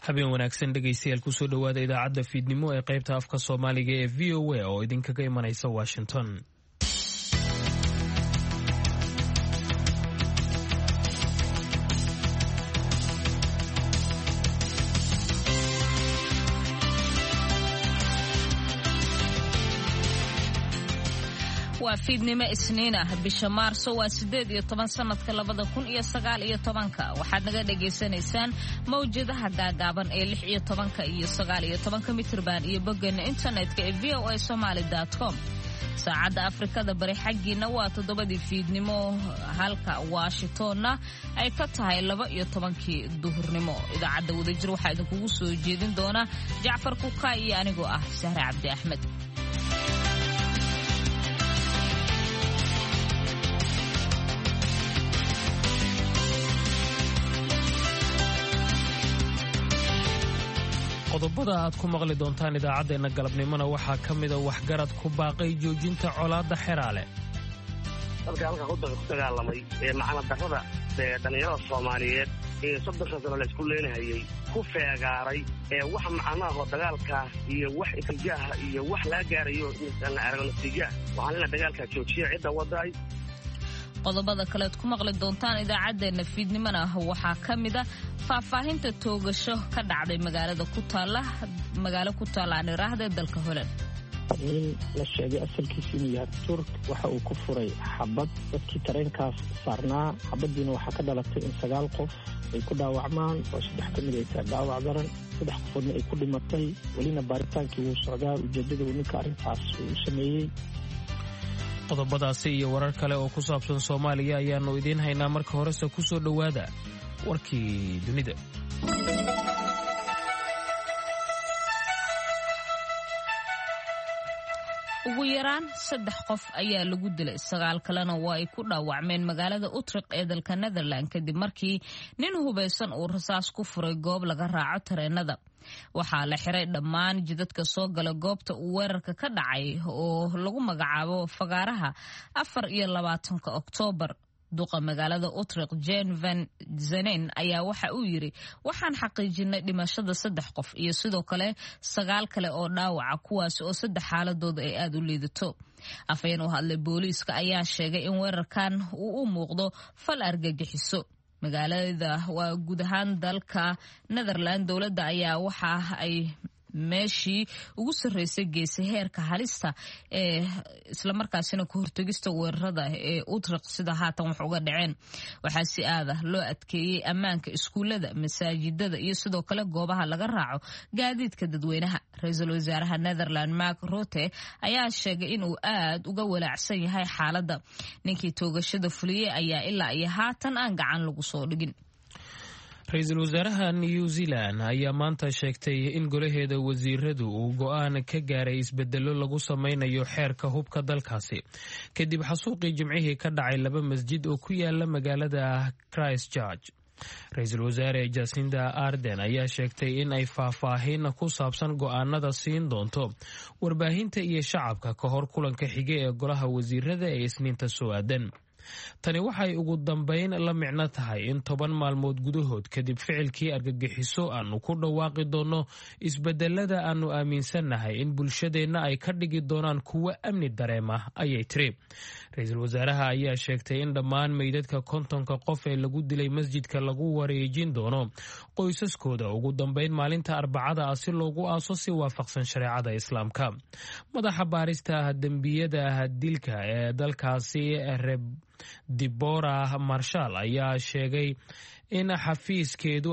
habeen wanaagsan dhegaystayaal kusoo dhowaada idaacadda fiidnimo ee qaybta afka Soomaaliga ee VOA oo idinkaga imanaysa Washington. waa fiidnimo Isniin ah bisha Maarso waa 18 sanadka 2019 waxaad naga dhageysanaysaan mawjadaha gaagaaban ee 16 iyo 19 mitirban iyo boggeena internetka ee voasomali.com. saacadda Afrikada bari xaggiina waa 7 fiidnimo halka Washingtonna ay ka tahay 12 duhurnimo. idaacadda wadajir waxaa idinkugu soo jeedin doona Jacfar Kuka iyo anigoo ah Sahra Cabdi Axmed. qodobada aad ku maqli doontaan idaacadeena galabnimona waxaa ka mid ah waxgarad ku baaqay joojinta colaadda Xeraale. dadka halka ku dagaalamay ee macna darrada dhalinyarada Soomaaliyeed ee 30 sano la isku leenahayay ku feegaaray ee wax macnaha dagaalka iyo wax ifjaaha iyo wax la gaarayo in la aragno natiijada waxaan la dagaalka joojiyo cidda waday. qodobada kale aad ku maqli doontaan idaacadeena fiidnimona waxaa ka mid ah faahfaahinta toogasho ka dhacday magaalo ku taala Niraahda dalka Holland. in la sheegay asalkiisu inuu yahay Turk waxa uu ku furay xabad dadkii tareenkaas saarnaa xabadiina waxa ka dhalatay in 9 qof ay ku dhaawacmaan oo 3 ka mid ay dhaawac daran 3 qofna ay ku dhimatay walina baaritaankii uu socdaa ujeedada uu ninka arrintaas uu sameeyay. qodobadaasi iyo warar kale oo ku saabsan Soomaaliya ayaanu idin haynaa marka horese ku soo dhowaada warkii dunida. ugu yaraan 3 qof ayaa lagu dilay 9 kalena waa ay ku dhaawacmeen magaalada Utrecht ee dalka Netherlands kadib markii nin hubeysan uu rasaas ku furay goob laga raaco tareenada. waxaa la xiray dhammaan jidadka soo gala goobta uu weerarka ka dhacay oo lagu magacaabo fagaaraha 24 Oktoobar. duqa magaalada Utrecht Jan van Zanen ayaa waxa uu yiri waxaan xaqiijinay dhimashada 3 qof iyo sidoo kale 9 kale oo dhaawaca kuwaas oo 3 xaaladooda ay aad u liidato. afayeen u hadlay booliiska ayaa sheegay in weerarkan uu u muuqdo fal argagixiso. magaalada waa guud ahaan dalka Netherlands dowladda ayaa waxa ay meeshii ugu sareysay geesi heerka halista ee isla markaasina ku hortagista weerarada ee Utrecht sida haatan wax uga dhaceen. waxaa si aad ah loo adkeeyay ammaanka iskuulada, masaajidada iyo sidoo kale goobaha laga raaco gaadiidka dadweynaha. ra'iisul wasaaraha Netherlands Mark Rutte ayaa sheegay in uu aad uga walaacsan yahay xaaladda. ninkii toogashada fuliyay ayaa ilaa iyo haatan aan gacan lagu soo dhigin. ra'iisul wasaaraha New Zealand ayaa maanta sheegtay in golaheeda wasiiradu uu go'aan ka gaaray isbedelo lagu sameynayo xeerka hubka dalkaasi kadib xasuuqii jimcihii ka dhacay 2 masjid oo ku yaala magaalada Christchurch. ra'iisul wasaare Jacinda Ardern ayaa sheegtay in ay faahfaahin ku saabsan go'aanada siin doonto warbaahinta iyo shacabka ka hor kulanka xige ee golaha wasiirada ee Isniinta soo aadan. tani waxay ugu dambeyn la micno tahay in 10 maalmood gudahood kadib ficilkii argagixiso aanu ku dhawaaqi doono isbedelada aanu aaminsannahay in bulshadeenna ay ka dhigi doonaan kuwa amni dareema, ayay tiri. ra'iisul wasaaraha ayaa sheegtay in dhammaan meydadka 50 qof ee lagu dilay masjidka lagu wareejin doono qoysaskooda ugu dambeyn maalinta Arbacada ah si loogu aaso si waafaqsan shareecada Islaamka. madaxa baarista dembiyada dilka ee dalkaasi Deborah Marshall ayaa sheegay in xafiiskeedu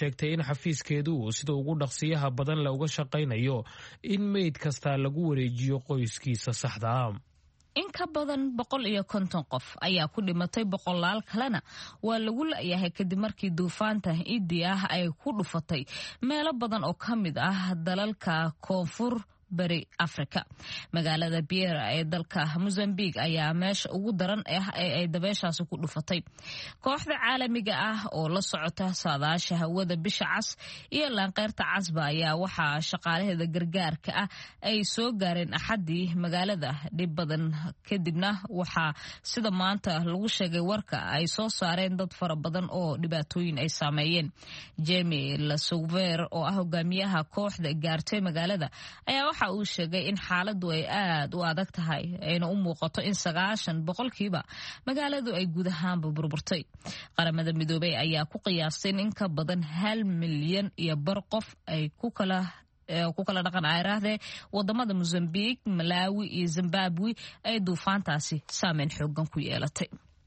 uu sida ugu dhaqsiyaha badan la uga shaqaynayo in meyd kasta lagu wareejiyo qoyskiisa saxda ah. in ka badan 150 qof ayaa ku dhimatay, 100 kalena waa lagu la'yahay kadib markii duufaanta Idai ay ku dhufatay meelo badan oo ka mid ah dalalka koonfur bari Afrika. Magaalada Beira ee dalka Mozambique ayaa meesha ugu daran ee ay dabeeshaasi ku dhufatay. Kooxda caalamiga ah oo la socota saadaasha hawada bisha cas iyo laanqeyrta casba ayaa waxaa shaqaalaheeda gargaarka ah ay soo gaareen Axadii magaalada dhib badan kadibna waxaa sida maanta lagu sheegay warka ay soo saareen dad fara badan oo dhibaatooyin ay saameeyeen. Jamie Lasouver oo ah hogaamiyaha kooxda gaartay magaalada ayaa waxa uu sheegay in xaaladdu ay aad u adag tahay ayna u muuqato in 90% magaaladu ay guud ahaanba burburtay. Qaramada Midoobay ayaa ku qiyaastay in ka badan 1 milyan iyo bar qof ay ku kala dhaqan ayraahde wadamada Mozambique, Malawi iyo Zimbabwe ay duufaantaasi saameyn xoogan ku yeelatay.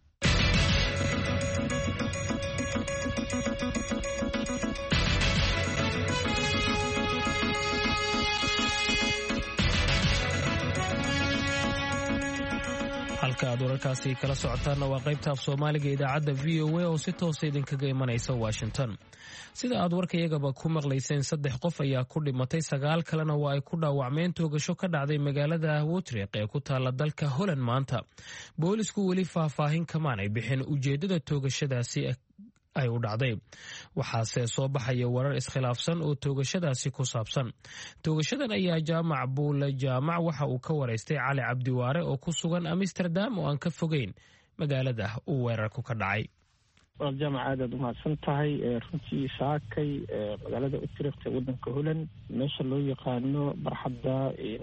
halka aad wararkaasi kala socotaanna waa qaybta af Soomaaliga idaacadda VOA oo si toos ah idinkaga imanaysa Washington. Sida aad warkayagaba ku maqlayseen 3 qof ayaa ku dhimatay 9 kalena waa ay ku dhaawacmeen toogasho ka dhacday magaalada Utrecht ee ku taala dalka Holland maanta. Boolisku weli faahfaahin kamaanay bixin ujeedada toogashadaasi ay u dhacday. Waxaase soo baxaya warar iskhilaafsan oo toogashadaasi ku saabsan. Toogashadan ayaa jaamac Buule jaamac waxa uu ka wareystay Cali Cabdiwaare oo ku sugan Amsterdam oo aan ka fogeyn magaalada uu weerarku ka dhacay. jaamac aad u mahadsan tahay runtii saakay magaalada Utrecht ee wadanka Holland meesha loo yaqaano barxadda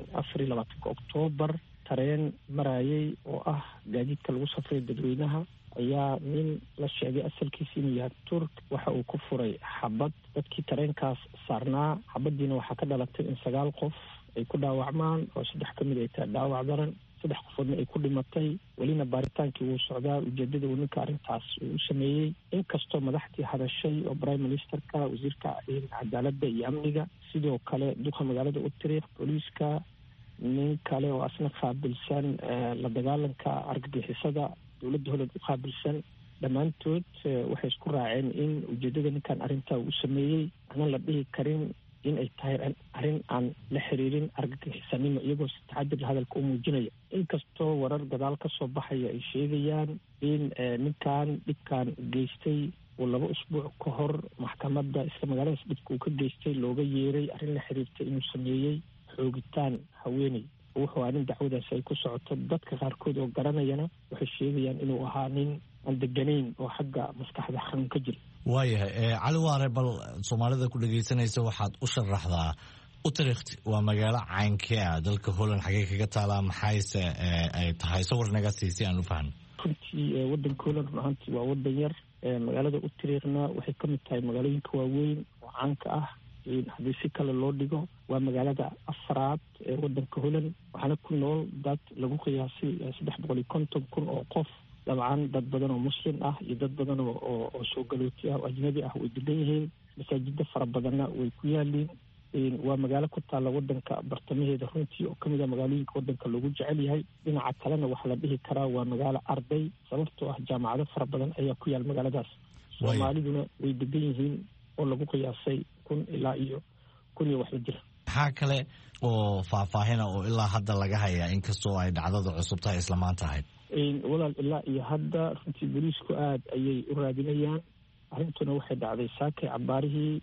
24 Oktoobar tareen marayay oo ah gaadiidka lagu safray dadweynaha ayaa nin la sheegay asalkiisa inuu yahay Turk waxa uu ku furay xabad dadkii tareenkaas saarnaa. xabadiina waxaa ka dhalatay in 9 qof ay ku dhaawacmaan oo 3 ka mid ay tahay dhaawac daran, 3 qofoodna ay ku dhimatay. welina baaritaankii wuu socdaa ujeedada uu ninka arrintaas uu sameeyey. inkastoo madaxdii hadashay oo prime ministerka, wasiirka cadaaladda iyo amniga, sidoo kale duqa magaalada Utrecht, booliiska, nin kale oo asna qaabilsan la dagaalanka argagixisada dowladda Holland u qaabilsan, dhammaantood waxay isku raaceen in ujeedada ninkan arrintaa uu sameeyey aanan la dhihi karin in ay tahay arrin aan la xiriirin argagixisanimo, iyagoo si taxadir hadalka u muujinaya. inkastoo warar gadaal ka soo baxaya ay sheegayaan in ninkan dhibkan geystay uu 2 usbuuc ka hor maxkamadda isla magaaladaas dhibka uu ka geystay looga yeeray arrin la xiriirtay inuu sameeyey xoogitaan haweeney. wuxuu nin dacwadaas ay ku socoto. dadka qaarkood oo garanayana waxay sheegayaan inuu ahaa nin aan deganayn oo xagga maskaxda xanuun ka jira. waayahay Cali Waare, bal Soomaalida ku dhageysanaysa waxaad u sharaxdaa Utrecht waa magaalo caynkee ah dalka Holland, xagee kaga taalaa, maxayse ay tahay sawir naga siisi aan u fahno. runtii wadanka Holland runtii waa wadan yar. magaalada Utrechtna waxay ka mid tahay magaalooyinka waaweyn oo caanka ah. haddii si kale loo dhigo waa magaalada 4aad ee wadanka Holland, waxaana ku nool dad lagu qiyaasay 350,000 oo qof. dabcan dad badan oo muslim ah iyo dad badan oo soo galooti ah oo ajnabi ah way degan yihiin. masaajida fara badanna way ku yaaliin. waa magaalo ku taalla wadanka bartamaheeda runtii oo kamid ah magaalooyinka wadanka loogu jecel yahay. dhinaca kalena waxaa la dhihi karaa waa magaalo arday, sababtoo ah jaamacado fara badan ayaa ku yaal magaaladaas. Soomaaliduna way degan yihiin oo lagu qiyaasay 1,000 ilaa 1,000 iyo wax la jira. maxaa kale oo faahfaahina oo ilaa hadda laga hayaa inkastoo ay dhacdada cusub tahay isla maanta ahayd? walaal ilaa iyo hadda runtii booliisku aad ayay u raadinayaan. arrintuna waxay dhacday saakay cabaarihii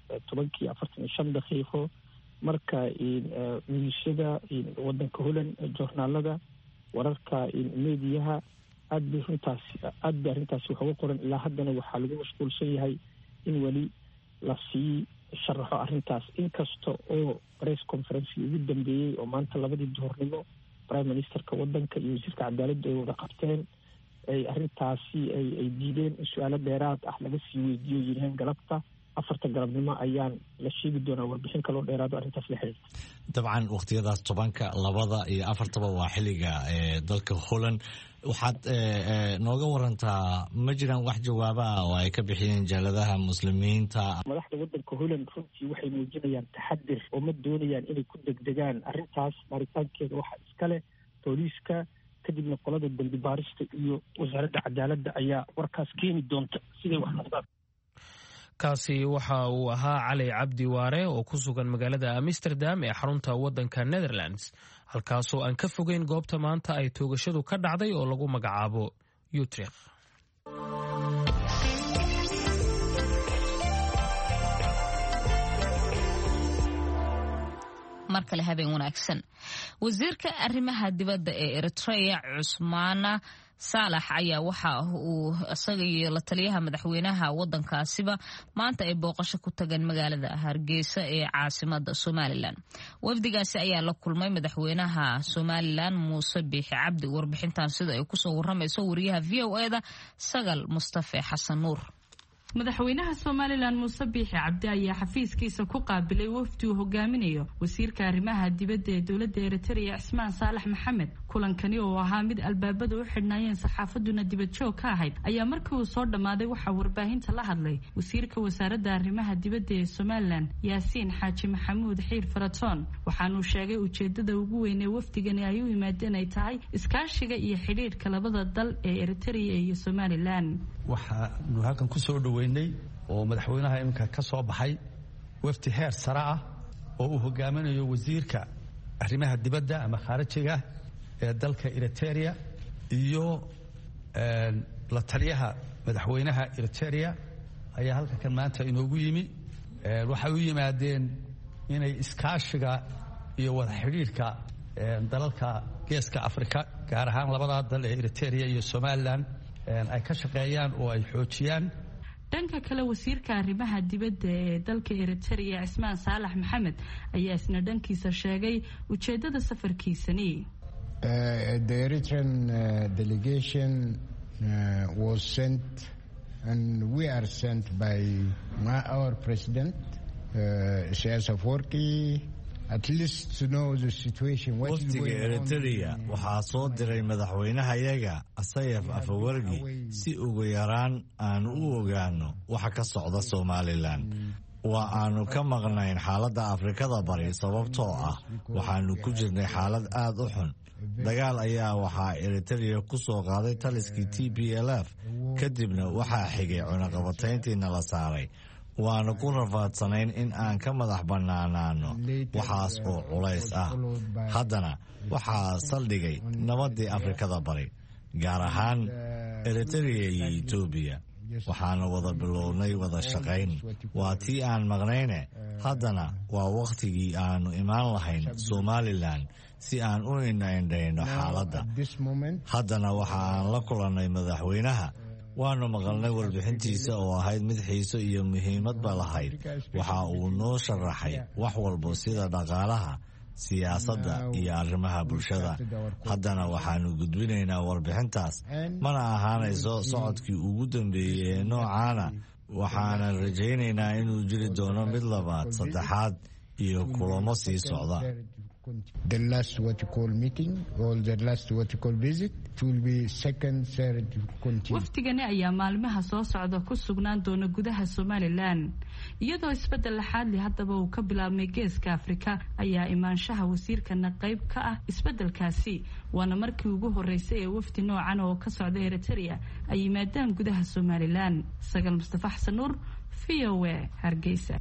10:45 marka miisyada wadanka Holland, joornaalada, wararka meediyaha aad bay arrintaasi wax uga qoran. ilaa haddana waxaa lagu mashquulsan yahay in weli la sii sharaxo arrintaas. inkasta oo press conference ugu dambeeyey oo maanta 2 duhurnimo prime ministerka wadanka iyo wasiirka cadaaladda ay wada qabteen, ay arrintaasi ay diideen in su-aalo dheeraad ah laga sii weydiiyo yiraheen galabta 4 galabnimo ayaan la sheegi doonaa warbixin kaloo dheeraado arrintaas la xiriirta. dabcan waqtiyadaas 10, 2 iyo 4 waa xilliga dalka Holland. waxaad nooga warantaa ma jiraan wax jawaaba oo ay ka bixiyeen jaaladaha muslimiinta? madaxda wadanka Holland runtii waxay muujinayaan taxadir oo ma doonayaan inay ku degdegaan arrintaas. baaritaankeeda waxaa iskale booliiska, kadibna qolada dambi baarista iyo wasaaradda cadaaladda ayaa warkaas keeni doonta siday wax noqdaan. kaasi waxa uu ahaa cali cabdi waare oo ku sugan magaalada Amsterdam ee xarunta waddanka Netherlands, halkaasoo aan ka fogeyn goobta maanta ay toogashadu ka dhacday oo lagu magacaabo Utrecht. markale habeen wanaagsan. wasiirka arrimaha dibadda ee Eritrea Cusmaana Saalax ayaa waxa uu isaga iyo la taliyaha madaxweynaha waddankaasiba maanta ay booqasho ku tageen magaalada Hargeysa ee caasimadda Somaliland. wafdigaasi ayaa la kulmay madaxweynaha Somaliland Muuse Biixi Cabdi. warbixintan sida ay kusoo waramayso wariyaha VOA-da Sagal Mustafa Xasan Nuur. madaxweynaha Somaliland Muuse Biixi Cabdi ayaa xafiiskiisa ku qaabilay wafdi uu hogaaminayo wasiirka arrimaha dibadda ee dowladda Eritrea Cusmaan Saalax Maxamed. kulankani oo ahaa mid albaabada u xidhnaayeen saxaafaduna dibad joog ka ahayd ayaa markii uu soo dhamaaday waxaa warbaahinta la hadlay wasiirka wasaaradda arrimaha dibadda ee Somaliland Yaasiin Xaaji Maxamuud Xiir Faratoon. waxaanu sheegay ujeedada ugu weyn ee wafdigani ay u yimaadeen ay tahay iskaashiga iyo xiriirka labada dal ee Eritrea iyo Somaliland. waxaanu halkan ku soo dhaweynay oo madaxweynaha imika ka soo baxay wafdi heer sare ah oo uu hogaaminayo wasiirka arrimaha dibadda ama khaarijiga ee dalka Eritrea iyo la taliyaha madaxweynaha Eritrea ayaa halkan maanta inoogu yimi. waxay u yimaadeen inay iskaashiga iyo wada xiriirka dalalka geeska Afrika gaar ahaan labada dal ee Eritrea iyo Somaliland ay ka shaqeeyaan oo ay xoojiyaan. dhanka kale wasiirka arrimaha dibadda ee dalka Eritrea Cusmaan Saalax Maxamed ayaa isna dhankiisa sheegay ujeedada safarkiisani. The Eritrean delegation was sent and we are sent by our president Isaias Afwerki. wafdiga Eritrea waxaa soo diray madaxweynahayaga Isaias Afwerki si ugu yaraan aan u ogaano waxa ka socda Somaliland. waa aanu ka maqnayn xaaladda Afrikada Bari sababtoo ah waxaanu ku jirnay xaalad aad u xun. dagaal ayaa waxaa Eritrea ku soo qaaday taliskii TPLF, kadibna waxaa xigay cunaqabatayntii nala saaray. waanu ku rafaadsanayn in aan ka madax bannaanaano waxaas oo culays ah. haddana waxaa saldhigay nabaddii Afrikada Bari, gaar ahaan Eritrea iyo Etoobiya. waxaana wada bilownay wada shaqayn. waa tii aan maqnayne haddana waa wakhtigii aanu imaan lahayn Somaliland si aan u indhaindhayno xaaladda. haddana waxa aan la kulannay madaxweynaha. waanu maqalnay warbixintiisa oo ahayd mid xiiso iyo muhiimadba lahayd. waxa uu noo sharaxay wax walba sida dhaqaalaha, siyaasadda iyo arrimaha bulshada. haddana waxaanu gudbinaynaa warbixintaas. mana ahaanayso socodkii ugu dambeeyey ee noocaana. waxaanan rajaynaynaa inuu jiri doono mid labaad, saddexaad iyo kulamo sii socda. The last what you call meeting or the last what you call visit, it will be second, third, continue. wafdigani ayaa maalmaha soo socda ku sugnaan doona gudaha Somaliland. iyadoo isbedel laxaadli haddaba uu ka bilaabmay geeska Afrika ayaa imaanshaha wasiirkana qayb ka ah isbedelkaasi. waana markii ugu horeysay ee wafdi noocan oo ka socda Eritrea ay yimaadaan gudaha Somaliland. Sagal Mustafa Xasan Nuur, VOA, Hargeysa.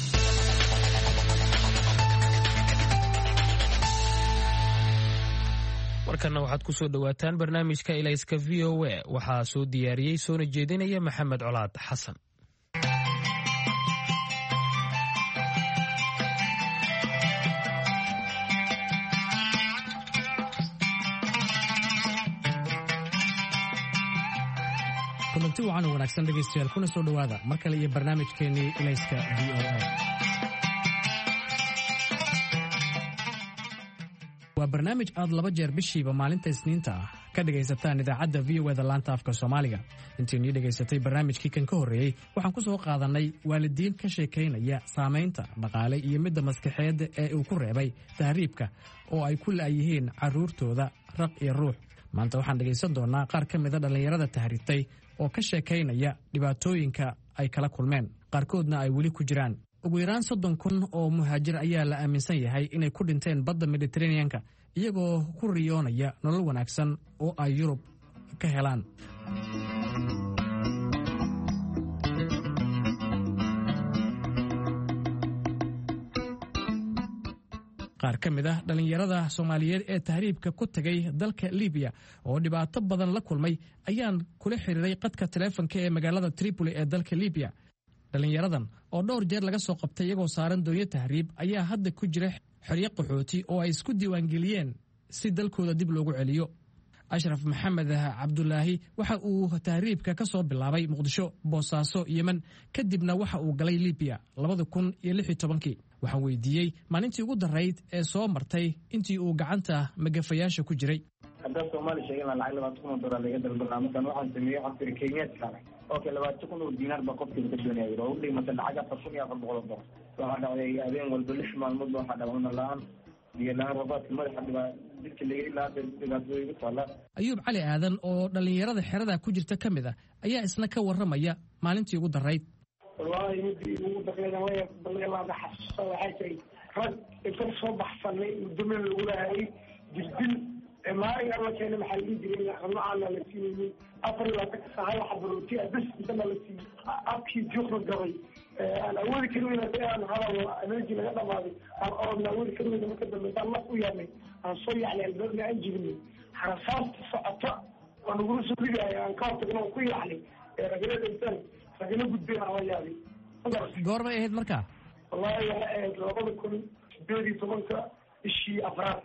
markana waxaad ku soo dhawaataan barnaamijka Ilayska VOA. waxaa soo diyaariyey soona jeedinaya Maxamed Colaad Xasan. kulanti wacan oo wanaagsan dhegaystayaal, kuna soo dhowaada mar kale iyo barnaamijkeennii Ilayska VOA. waa barnaamij aad 2 jeer bishiiba maalinta Isniinta ah ka dhagaysataan idaacadda VOA-da laanta afka Soomaaliga. intiinii dhagaysatay barnaamijkii kan ka horreeyey waxaan ku soo qaadanay waalidiin ka sheekaynaya saamaynta dhaqaale iyo midda maskaxeed ee uu ku reebay tahriibka oo ay ku la'yihiin carruurtooda raq iyo ruux. maanta waxaan dhagaysan doonaa qaar ka mida dhallinyarada tahriibtay oo ka sheekaynaya dhibaatooyinka ay kala kulmeen, qaarkoodna ay weli ku jiraan. ugu yaraan 30,000 oo muhaajir ayaa la aaminsan yahay inay ku dhinteen badda Mediterranean-ka iyagoo ku riyoonaya nolol wanaagsan oo ay Yurub ka helaan. qaar ka mid ah dhallinyarada soomaaliyeed ee tahriibka ku tegay dalka libiya oo dhibaato badan la kulmay ayaan kula xiriiray qadka taleefanka ee magaalada tripoli ee dalka libiya. dhallinyaradan oo dhowr jeer laga soo qabtay iyagoo saaran doonyo tahriib ayaa hadda ku jira xeryo qaxooti oo ay isku diiwaangeliyeen si dalkooda dib loogu celiyo. ashraf maxamed cabdulaahi waxa uu tahriibka ka soo bilaabay muqdisho, boosaaso, yemen, kadibna waxa uu galay libiya 2016. waxaan weydiiyey maalintii ugu darayd ee soo martay intii uu gacanta magafayaasha ku jiray. haddaan soomaali sheegin lacag 20,000 dollar laga dalbanaa markaan waxaan sameeyey xabtiri kenyaadka okay 20,000 diinaar baa qofkii ka doonayay oo u dhigmata lacag 4,400 dollar. waxaa dhacday habeen walba 6 maalmood waxaa dhacuna la'aan iyo la'aan rabaadka madaxa dadka laga ilaa dhibaatooyin igu taala. ayuub cali aadan oo dhallinyarada xerada ku jirta ka mid ah ayaa isna ka warramaya maalintii ugu darayd. wallaahi midii ugu darayna way balleelaada xasuusta waxay tahay rag inta soo baxsanay muddamen lagu laayay jirdil maalin alla keena maxaa lii jiray qamnacaana la siiyey 24 saacadood waxa barooti bas intana la siiyey abkii juuqna gabay aan awoodi karin aan hadal energy laga dhamaaday aan awoodi karin marka dambe aan la u yaabay aan soo yaacnay albaabna aan jirinay xarasaasta socota waan ugu soo dhigay aan ka hortagno ku yaacnay ragada intaan ragana gudbeen aan yaabay. goorma ahayd markaa? wallaahi waxay ahayd 2018 bishii afraad.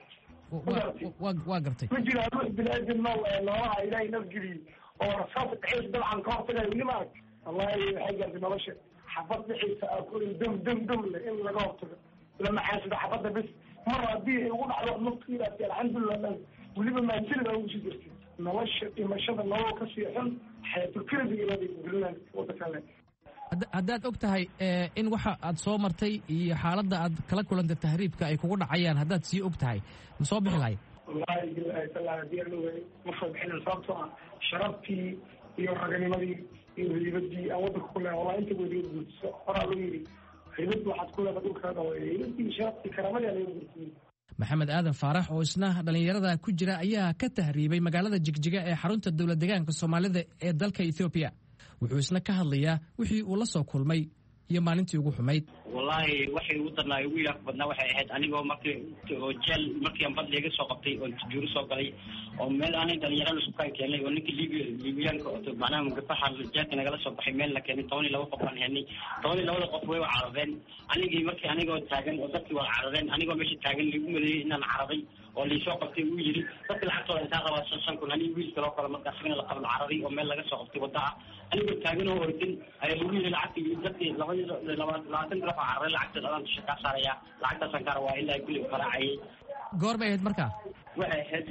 waa gartay. ma jira ruux bini'aadan noolaha ilaahay nafgeliye oo rasaas dhexeys dabcan ka hortagayo weli ma arag. wallaahi waxay gaartay nolosha xabad dhexeysa dam leh in laga hortago lama xaasida xabadda bes mar haddii ay ugu dhacdo naftiidaasi alxamdulilah weliba maajirida ugu sii jirtay nolosha dhimashada nolol ka sii xun xayatulkirada ilaaday gulinaan waddankale. haddaad og tahay in waxa aad soo martay iyo xaaladda aad kala kulantay tahriibka ay kugu dhacayaan haddaad sii og tahay ma soo bixi lahayd? wallaahi bilahi taala haddii aan ogahay ma soo bixin sababtoo ah sharaftii iyo raganimadii iyo hiibadii aan waddanka ku leehay wallahi inta weliga guurtiso horaa loo yidhi hiibad waxaad ku leedahay dhulkaada hiibadii sharaftii karamadii laga guurtiyey. maxamed aadan faarax oo isna dhallinyarada ku jira ayaa ka tahriibay magaalada jigjiga ee xarunta dowlad deegaanka soomaalida ee dalka Ethiopia. wuxuu isna ka hadlayaa wixii uu la soo kulmay iyo maalintii ugu xumayd. wallaahi waxay ugu darnaa ugu ilaaf badnaa waxay ahayd anigoo markii aan bad laga soo qabtay oo juuri soo galay oo meel aanay dhalinyarada isku keenay oo ninkii liibiyaanka oo macnaha magafaha jeelka nagala soo baxay meel la keenay 12 qof aan helnay 12 qof way carareen anigoo taagan oo dadkii waa carareen anigoo meesha taagan lagu madeeyay inaan cararay oo liisoo qabtay uu yiri dadka lacagtooda intaa rabaa 500 ani wiil kale oo kale markaas in la qabno cararay oo meel laga soo qabtay wada anigoo taagan oo ordin ay lagu yiri lacagtii dadkii 20 qof cararay lacagta aan shaqo saaraya lacagtaas aan karaa waa ilaa kulli faraacay. goorma ahayd markaa? waxay ahayd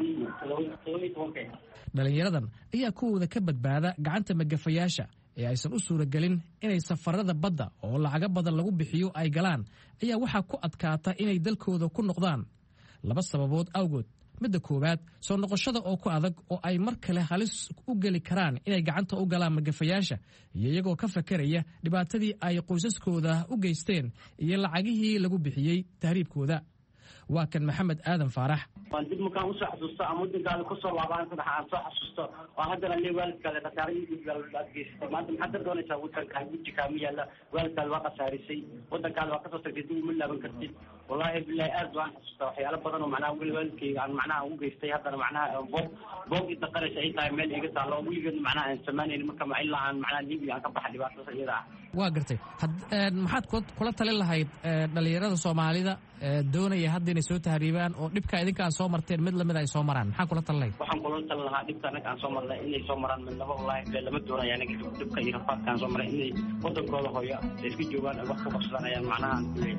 2012. dhalinyaradan ayaa kuwooda ka badbaada gacanta magafayaasha ee aysan u suuragelin inay safarada badda oo lacaga badan lagu bixiyo ay galaan ayaa waxaa ku adkaata inay dalkooda ku noqdaan 2 sababood awgood. midda koowaad, soo noqoshada oo ku adag oo ay mar kale halis u geli karaan inay gacanta u galaan magafayaasha iyo iyagoo ka fakaraya dhibaatadii ay qoysaskooda u geysteen iyo lacagihii lagu bixiyey tahriibkooda. waa kan maxamed aadan faarax. waan dib markaan usoo xasuusto ama waddankaada kusoo laabaan saddex aan soo xasuusto oo haddana le waalidkaada khasaaradiiaad geysatay maanta maxaad ka doonaysaa waddankaa guji kaama yaalla waalidkaada waa khasaarisay waddankaada waa kasoo tagtay dib uma laaban kartid. wallaahi bilahi aad waan xasuustaa waxyaalo badan oo macnaha weli waalidkayga aan macnaha u geystay haddana macnaha boog idaqaraysa ay tahay meel iga taallo oo weligeed macnaha aan samaynayni marka ilaa aan macnaha libiya aan ka baxa dhibaatada iyada ah. waa gartay maxaad kula talin lahayd dhalinyarada soomaalida doonaya hadda inay soo tahriibaan oo dhibka idinka aad soo marteen mid lamid ay soo maraan maxaa kula talin lahayd? waxaan kula talin lahaa dhibka anaga aan soo marnay inay soo maraan midnaba wallaahi lama doonaya anaga dhibka iyo rafaadka aan soo maray inay waddankooda hooyo ay iska joogaan ay wax ku qabsadaan ayaan macnaha aan kuleeyahay.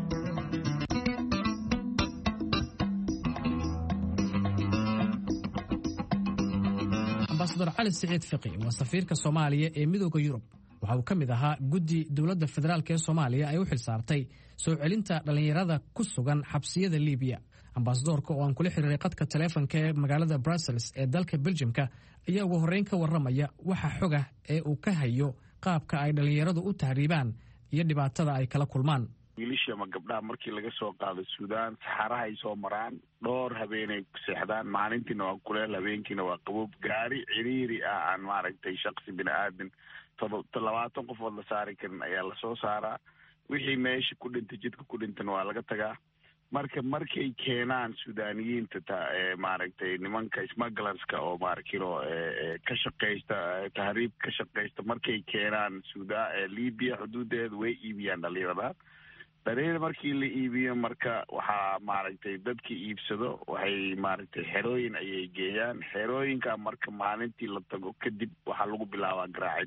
ambasador cali siciid fiqi waa safiirka Soomaaliya ee midowga Yurub. waxa uu ka mid ahaa guddi dowladda federaalk ee Soomaaliya ay u xilsaartay soo celinta dhalinyarada ku sugan xabsiyada Liibiya. ambasadorka oo aan kula xiriiray qadka taleefanka ee magaalada Brussels ee dalka Belgiumka ayaa ugu horreyn ka warramaya waxa xoga ee uu ka hayo qaabka ay dhalinyaradu u tahriibaan iyo dhibaatada ay kala kulmaan. wiilasha ma gabdhaha markii laga soo qaado Suudaan saxaraha ay soo maraan dhowr habeenay ku seexdaan maalintiina waa kuleel habeenkiina waa qabow gaari ciriiri ah aan maaragtay shakhsi bini'aadan 20 qofood la saari karin ayaa la soo saaraa wixii meesha ku dhintay jidka ku dhintana waa laga tagaa markay keenaan sudaaniyiinta maaragtay nimanka smugglerska oo maarkino ka shaqaysta tahriib ka shaqaysta markay keenaan Libya xuduudeeda way iibiyaan dhalinyarada markii la iibiyo marka waxaa maaragtay dadkii iibsado waxay maaragtay xerooyin ayay geeyaan xerooyinka marka maalintii la tago kadib waxaa lagu bilaabaa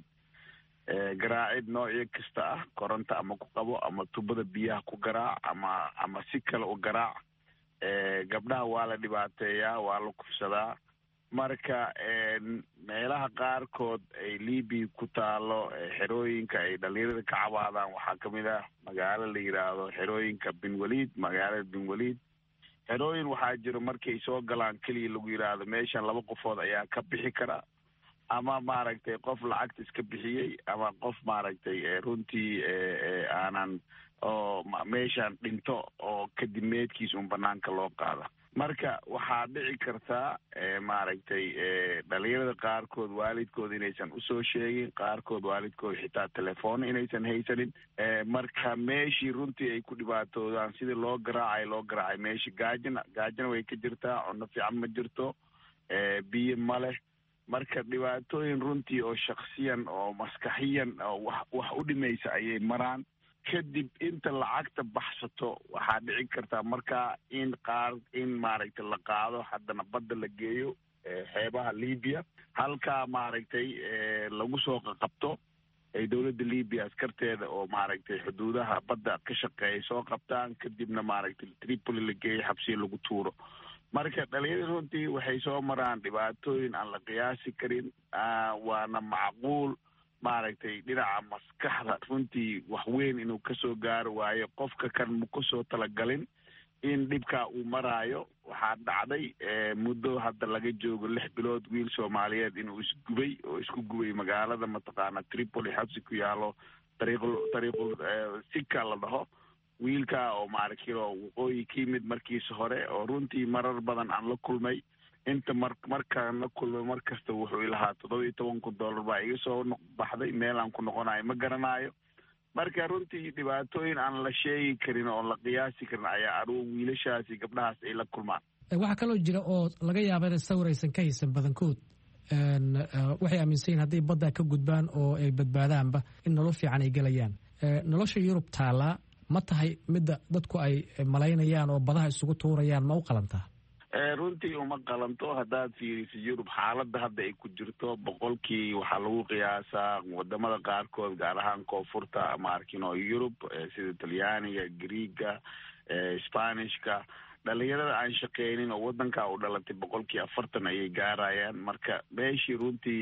garaacid noocyo kasta ah koronto ama ku qabo ama tubada biyaha ku garaac ama si kale u garaac gabdhaha waa la dhibaateeyaa waa la kufsadaa marka meelaha qaarkood ay Libya ku taalo xerooyinka ay dhalinyarada ka cabaadaan waxaa kamid ah magaalo la yiraahdo xerooyinka magaalada bin Walid xerooyin waxaa jiro markay soo galaan kaliya lagu yiraahdo meeshan 2 qofood ayaa ka bixi kara ama maaragtay qof lacagta iska bixiyay ama qof maaragtay runtii aanan oo meeshan dhinto oo kadib meedkiisa banaanka loo qaada marka waxaa dhici kartaa maaragtay dhalinyarada qaarkood waalidkood inaysan usoo sheegin qaarkood waalidkood xitaa telefoon inaysan haysanin marka meeshii runtii ay ku dhibaatoodaan sidii loo garaacay meeshii gaajana way ka jirtaa cunno fiican ma jirto biyo ma leh marka dhibaatooyin runtii oo shakhsiyan oo maskaxiyan oo wax u dhimaysa ayay maraan kadib inta lacagta baxsato waxaa dhici kartaa markaa in maaragtay la qaado haddana badda la geeyo xeebaha Libya halkaa maaragtay lagu soo qabto ay dowladda Libya askarteeda oo maaragtay xuduudaha badda ka shaqeeya soo qabtaan kadibna maaragtay Tripoli la geeyo xabsiga lagu tuuro marka dhalinyarada runtii waxay soo maraan dhibaatooyin aan la qiyaasi karin waana macquul maaragtay dhinaca maskaxda runtii wax weyn inuu kasoo gaaro waayo qofka kan ma kusoo talagalin in dhibkaa uu maraayo waxaa dhacday muddo hadda laga joogo 6 bilood wiil Soomaaliyeed inuu isku gubay magaalada mataqaana Tripoli xabsi ku yaalo dariiqul sika la dhaho wiilka oo maarkiro waqooyi ka yimid markiisa hore oo runtii marar badan aan la kulmay inta markaan la kulmay markasta wuxuu ilahaa $17,000 baa iga soo baxday meel aan ku noqonayo ma garanayo marka runtii dhibaatooyin aan la sheegi karin oo la qiyaasi karin ayaa wiilashaasi gabdhahaas ay la kulmaan waxaa kaloo jira oo laga yaaba in sawir aysan ka haysan badankood waxay aaminsan yihiin hadday badda ka gudbaan oo ay badbaadaanba in nolol fiican ay gelayaan nolosha Yurub taala ma tahay midda dadku ay malaynayaan oo badaha isugu tuurayaan ma u qalantaa runtii uma qalanto haddaad fiiriso Yurub xaaladda hadda ay ku jirto boqolkii waxaa lagu qiyaasaa wadamada qaarkood gaar ahaan koonfurta ama arkino Yurub sida Talyaaniga Greega Spanishka dhalinyarada aan shaqeynin oo wadanka u dhalatay 40% ayay gaarayaan marka meeshii runtii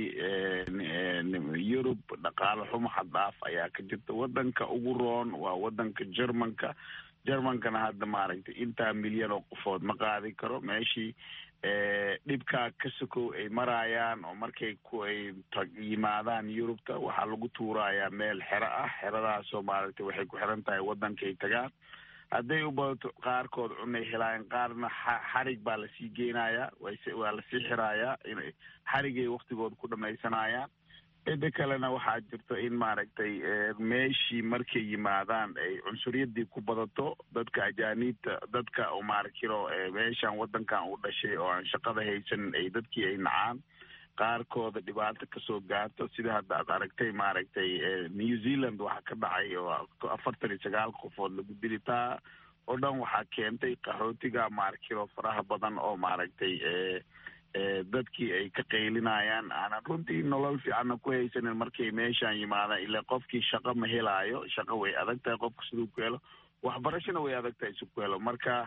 Yurub dhaqaale xumo xad dhaaf ayaa ka jirta wadanka ugu roon waa wadanka Jarmankana hadda maaragtay intaa milyan oo qofood ma qaadi karo meeshii dhibkaa ka sokow ay marayaan oo markay yimaadaan Yurubta waxaa lagu tuurayaa meel xero ah xeradaasoo maaragtay waxay ku xiran tahay wadankay tagaan hadday u badato qaarkood cunay helayaan qaarna xarig baa lasii geenayaa waa lasii xirayaa xarigay waktigooda ku dhamaysanayaan cida kalena waxaa jirta in maaragtay meeshii markay yimaadaan ay cunsuriyadii ku badato dadka ajaaniibta dadka oo maarkiro meeshan wadankan u dhashay oo aan shaqada haysanin ay dadkii ay nacaan qaarkooda dhibaato kasoo gaarto sida hadda aad aragtay maaragtay New Zealand waxaa ka dhacay oo 49 qofood lagu dilitaa oo dhan waxaa keentay qaxootiga maarkiro faraha badan oo maaragtay dadkii ay ka qaylinayaan aanan runtii nolol fiicanna ku haysanin markay meeshaan yimaadaan ilaa qofkii shaqo ma helaayo shaqo way adag tahay qofka siduu ku helo waxbarashana way adag tahay isu ku helo marka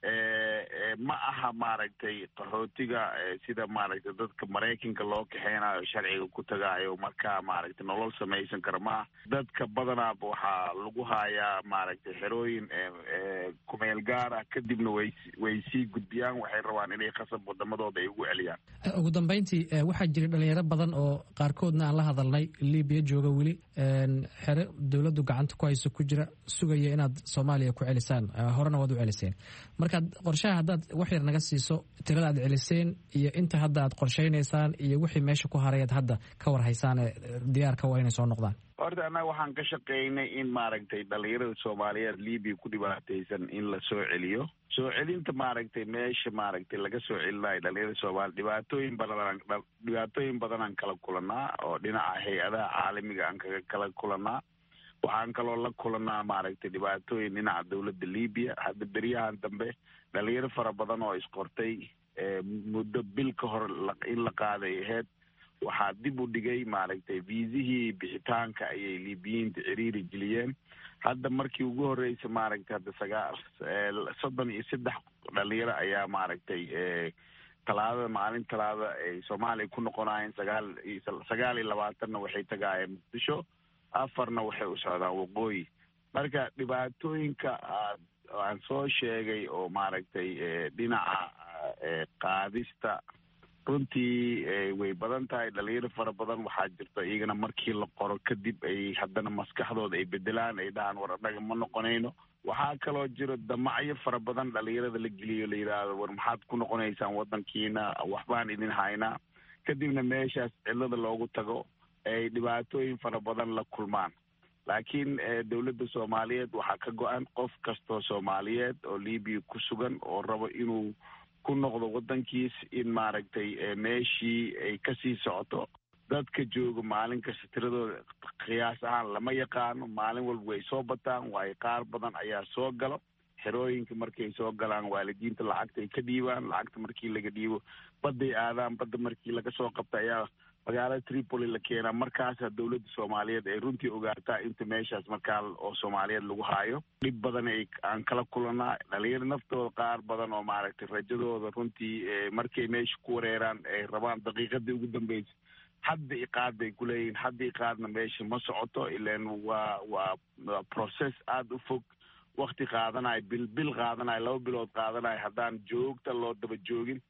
ma aha maaragtay qaxootiga sida maaragtay dadka Mareykanka loo kaxeynayo sharciga ku tagaayo marka maaragtay nolol samaysan kara ma dadka badanaa waxaa lagu hayaa maaragtay xerooyin kumeel gaar ah kadibna way sii gudbiyaan waxay rabaan inay khasab wadamadooda ay ugu celiyaan ugu dambeyntii waxaa jira dhalinyaro badan oo qaarkoodna aan la hadalnay Libya jooga weli xero dowladdu gacanta ku hayso ku jira sugaya inaad Soomaaliya ku celisaan horena waad u celiseen marka qorshaha haddaad wax yar naga siiso tirada aad celiseen iyo inta hadda aad qorshaynaysaan iyo wixii meesha ku harayaad hadda ka war haysaan diyaarka waa inay soo noqdaan horta annaga waxaan ka shaqeynay in maaragtay dhalinyarada soomaaliyeed libiya ku dhibaataysan in la soo celiyo soo celinta maaragtay meesha maaragtay laga soo celinayo dhalinyarada soomaaliya dhibaatooyin badanaan kala kulanaa oo dhinaca hay-adaha caalamiga aan kaga kala kulanaa waxaan kaloo la kulanaa maaragtay dhibaatooyin dhinaca dowladda libiya hadda beryahan dambe dhalinyaro fara badan oo isqortay muddo bil ka hor in la qaaday aheyd waxaa dib u dhigay maaragtay viisihii bixitaanka ayay libiyiinta ciriiri geliyeen hadda markii ugu horreysa maaragtay hadda 33 dhalinyaro ayaa maaragtay maalin talaada ay soomaaliya ku noqonayeen 29 waxay tagaayeen muqdisho 4 waxay u socdaan waqooyi marka dhibaatooyinka aan soo sheegay oo maaragtay dhinaca qaadista runtii way badan tahay dhalinyaro fara badan waxaa jirta iyagana markii la qoro kadib ay haddana maskaxdooda ay bedelaan ay dhahaan war annaga ma noqonayno waxaa kaloo jiro damacyo fara badan dhalinyarada la geliyo la yidhaahdo war maxaad ku noqonaysaan waddankiina waxbaan idin haynaa kadibna meeshaas cidlada loogu tago ay dhibaatooyin fara badan la kulmaan laakiin dowladda soomaaliyeed waxaa ka go-an qof kastoo soomaaliyeed oo libiya ku sugan oo rabo inuu ku noqdo waddankiis in maaragtay meeshii ay kasii socoto dadka jooga maalin kasta tiradooda qiyaas ahaan lama yaqaano maalin walba way soo bataan waayo qaar badan ayaa soo galo xerooyinka markay soo galaan waalidiinta lacagta ay ka dhiibaan lacagta markii laga dhiibo badday aadaan badda markii laga soo qabta ayaa magaalada Tripoli la keenaa markaasa dowladda soomaaliyeed ay runtii ogaataa inta meeshaas markaa oo soomaaliyeed lagu haayo dhib badan aan kala kulanaa dhalinyaro naftooda qaar badan oo maaragtay rajadooda runtii markay meesha ku wareeraan ay rabaan daqiiqadii ugu dambeysa hadda iqaad bay ku leeyihiin hadda iqaadna meesha ma socoto ilaan waa process aada u fog wakti qaadanayo bil qaadanayo 2 bilood qaadanayo haddaan joogta loo daba joogin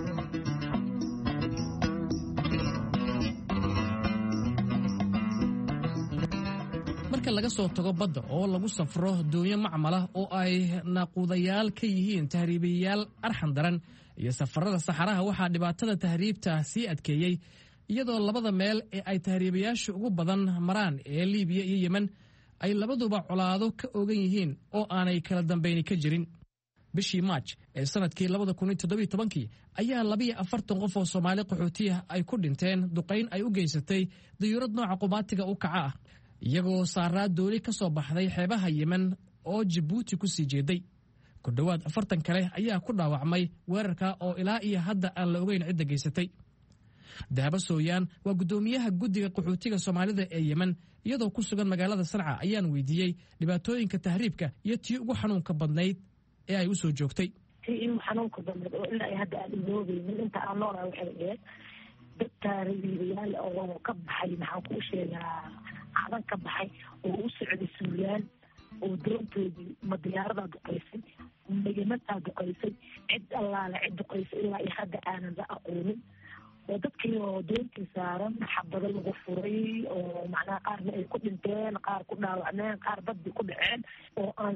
marka laga soo tago badda oo lagu safro doonyo macmala oo ay naaquudayaal ka yihiin tahriibayaal arxan daran iyo safarada saxaraha waxaa dhibaatada tahriibta sii adkeeyey iyadoo labada meel ee ay tahriibayaashu ugu badan maraan ee liibiya iyo yemen ay labaduba colaado ka ogan yihiin oo aanay kala dambayni ka jirin bishii maaj ee sanadkii 2017 ayaa 42 qof oo Soomaali qaxootiya ay ku dhinteen duqeyn ay u geysatay diyuurad nooca qumaatiga u kaca ah iyagoo saaraa dooni ka soo baxday xeebaha Yemen oo Djibouti ku sii jeeday ku dhawaad 40 kale ayaa ku dhaawacmay weerarka oo ilaa iyo hadda aan la ogeyn cidda geysatay Dahaba Sooyaan waa gudoomiyaha guddiga qaxootiga Soomaalida ee Yemen iyadoo ku sugan magaalada Sanca ayaan weydiiyey dhibaatooyinka tahriibka iyo tii ugu xanuunka badnayd ee ay u soo joogtay in xanuunka badnayd oo ilaa hadda aan iloobaynin inta aan noolaa waxay ahayd dad taariikhyaal oo ka baxay maxaan kuu sheegaa cadan ka baxay oo u socday Suudaan oo doontoodii ma diyaarada duqaysay magacaada duqaysay cid allaale cid duqaysay ilaa iyo hadda aanan la aqoonin oo dadkii oo doontii saaran xabado lagu furay oo macnaha qaarna ay ku dhinteen qaar ku dhaawacmeen qaar baddi ku dhaceen oo aan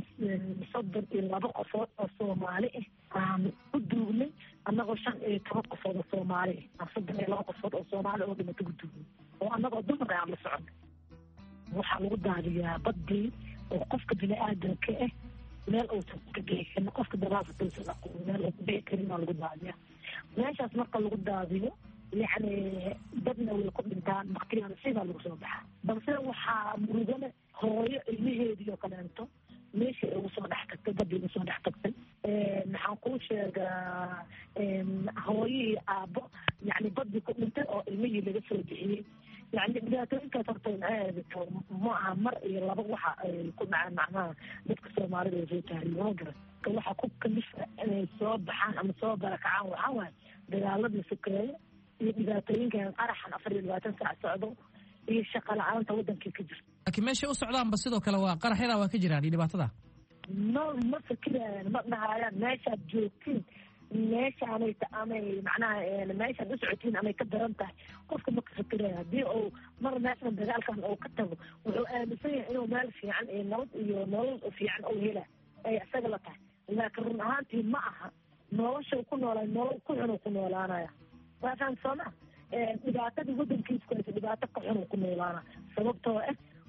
32 qofood oo Soomaali ah u duugnay annagoo 15 qofood oo Soomaali ah 32 qofood oo Soomaali oo dhimatay u duugnay oo annagoo dumar aan la socon waxaa lagu daadiyaa baddii oo qofka bini'aadamka ah meel uusan ka geeysan qofka daraafadiisa la aqoon meel uu bixi karin lagu daadiyaa meeshaas marka lagu daadiyo يعني بدنا ويكون دان مختيار سيدا لو سو بخا بس waxaa murugana hooyo ilmaheediyo kaleento meesha ay soo dhaxtay dadii soo dhaxtay maxaan ku sheegaa hooyo aabo yani badii ku dhintay oo ilmihii laga soo bixiyay يعني dhibaatooyinka sabtay ma mar iyo laba waxa ay ku dhacaan macnaha dadka Soomaalida ee taariikhda waxa ku kalifa inay soo baxaan ama soo barakacaan waxa waay dagaaladii sukeeye iyo dhibaatooyinka qaraxan 24 saac socdo iyo shaqo la'aanta waddanka ka jirta laakiin meesha u socdaanba sidoo kale waa qaraxyada waa ka jiraan dhibaatada ma fikirayaan ma dhahayaan meeshaad joogtiin meeshaanay macnaha meeshaad u socotiin amay ka daran tahay qofka ma ka fikiraya haddii uu mar meeshan dagaalkan uu ka tago wuxuu aaminsan yahay inuu meel fiican iyo nabad iyo nolol fiican uu hela ay isaga la tahay laakiin run ahaantii ma aha nolosha ku noolaa nolol ku xun ku noolaanaya waxaan soona dhibaatadii waddankiisa ku dhibaato ka xun ku noolaana sababtoo ah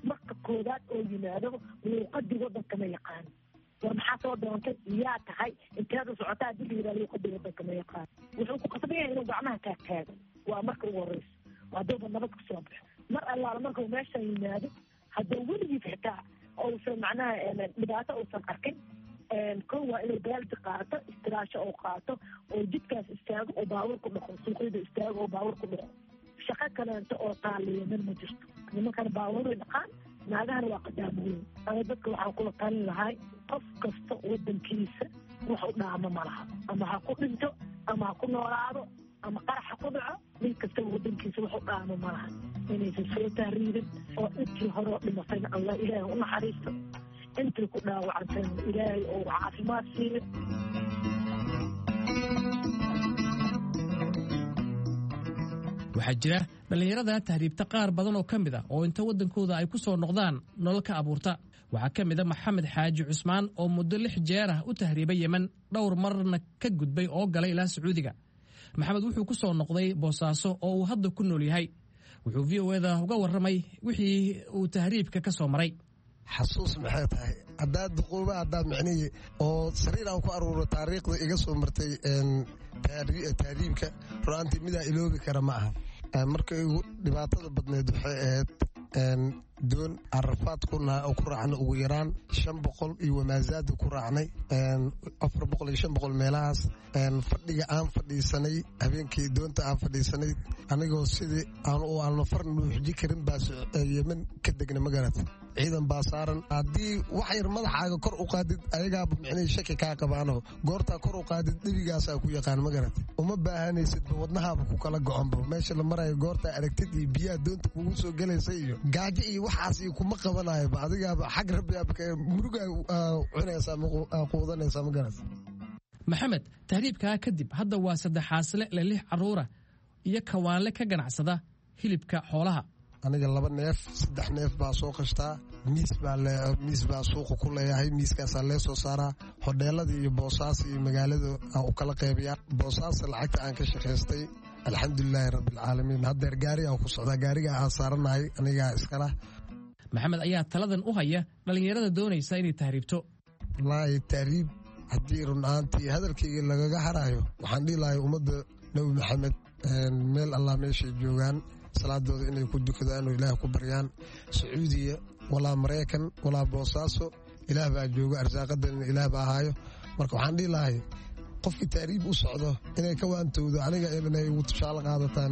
marka koowaad oo yimaado luuqadii wadanka ma yaqaano war maxaa soo doontay yaa tahay inteeda socotaa hadii la yidhahdo luuqadii wadanka ma yaqaano wuxuu ku qasban yahay inuu gacmaha taagtaago waa marka ugu horeysa haddooba nabad kusoo baxo mar allaala markuu meesha yimaado hadduu weligiis xitaa uusan macnaha dhibaato uusan arkin kow waa inuu baaldi qaato istiraasho oo qaato oo jidkaas istaago oo baawur ku dhaqo suuqyada istaago oo baawur ku dhaqo shaqo kaleento oo taaliya mid ma jirto nimankana baabuuray dhaqaan naagahana waa qadaamooyin ama dadka waxaan kula talin lahay qof kasta wadankiisa wax u dhaamo ma laha ama ha ku dhinto ama ha ku noolaado ama qarax ha ku dhaco nin kastaba wadankiisa wax u dhaamo ma laha inaysan soo tahriibin oo intii hore oo dhimatayna allah ilaahay u naxariisto intii ku dhaawacantayna ilaahay oo caafimaad siiyo waxaa jira dhallinyarada tahriibta qaar badan oo ka mid ah oo inta waddankooda ay ku soo noqdaan nolol ka abuurta waxaa ka mid a maxamed xaaji cusmaan oo muddo 6 jeer ah u tahriibay yemen dhowr marna ka gudbay oo galay ilaa sacuudiga maxamed wuxuu ku soo noqday boosaaso oo uu hadda ku nool yahay wuxuu VOA-da uga warramay wixii uu tahriibka ka soo maray xasuus maxay tahay haddaad duquuba haddaad micnihii oo sariir aan ku aruuro taariikhda iga soo martay tahriibka ru'aantii midaa iloobi kara ma aha markay ugu dhibaatada badneed waxay ahayd doon carafaad ku raacna ugu yaraan 500 iyo wamaazaada ku raacnay 400 iyo 500 meelahaas fadhiga aan fadhiisanay habeenkii doonta aan fadhiisanay anigoo sidii aan nafar nuuxji karin baa yemen ka degna magarad ciidan baa saaran haddii wax yar madaxaaga kor u qaadid ayagaaba micnihii shaki kaa qabaano goortaa kor u qaadid dhibigaasaa ku yaqaan magarad uma baahanaysidba wadnahaaba ku kala goconba meesha la marayo goortaa aragtid iyo biyaha doonta kugu soo gelaysa iyo gaajo iyo waxaas iyo kuma qabanayoba adigaaba xag rabbiaaba murugaa cunaysaa quudanaysaa magarad maxamed tahriibkaa kadib hadda waa 3 xaasle le 6 carruura iyo kawaanle ka ganacsada hilibka xoolaha aniga 2 neef 3 neef baa soo qashtaa miis baa suuqa ku leeyahay miiskaasaa lee soo saaraa hodheeladii iyo boosaas iyo magaalada aan u kala qaybiyaa boosaasa lacagta aan ka shaqaystay alxamdulilaahi rabbilcaalamiin haddeer gaari aan ku socdaa gaarigaa aan saaranahay anigaa iskala maxamed ayaa taladan u haya dhallinyarada doonaysa inay tahriibto wallaahi tahriib haddii run ahaantii hadalkayga lagaga haraayo waxaan dhihi lahay ummadda nebi maxamed meel allah meeshay joogaan salaadooda inay ku dukadaan oo ilaah ku baryaan sacuudiya walaa maraykan walaa boosaaso ilaah baa jooga arsaaqadana ilaah baa ahaayo marka waxaan dhihi lahay qofkii tahriib u socdo inay ka waantowdo aniga inay ugu tushaalo qaadataan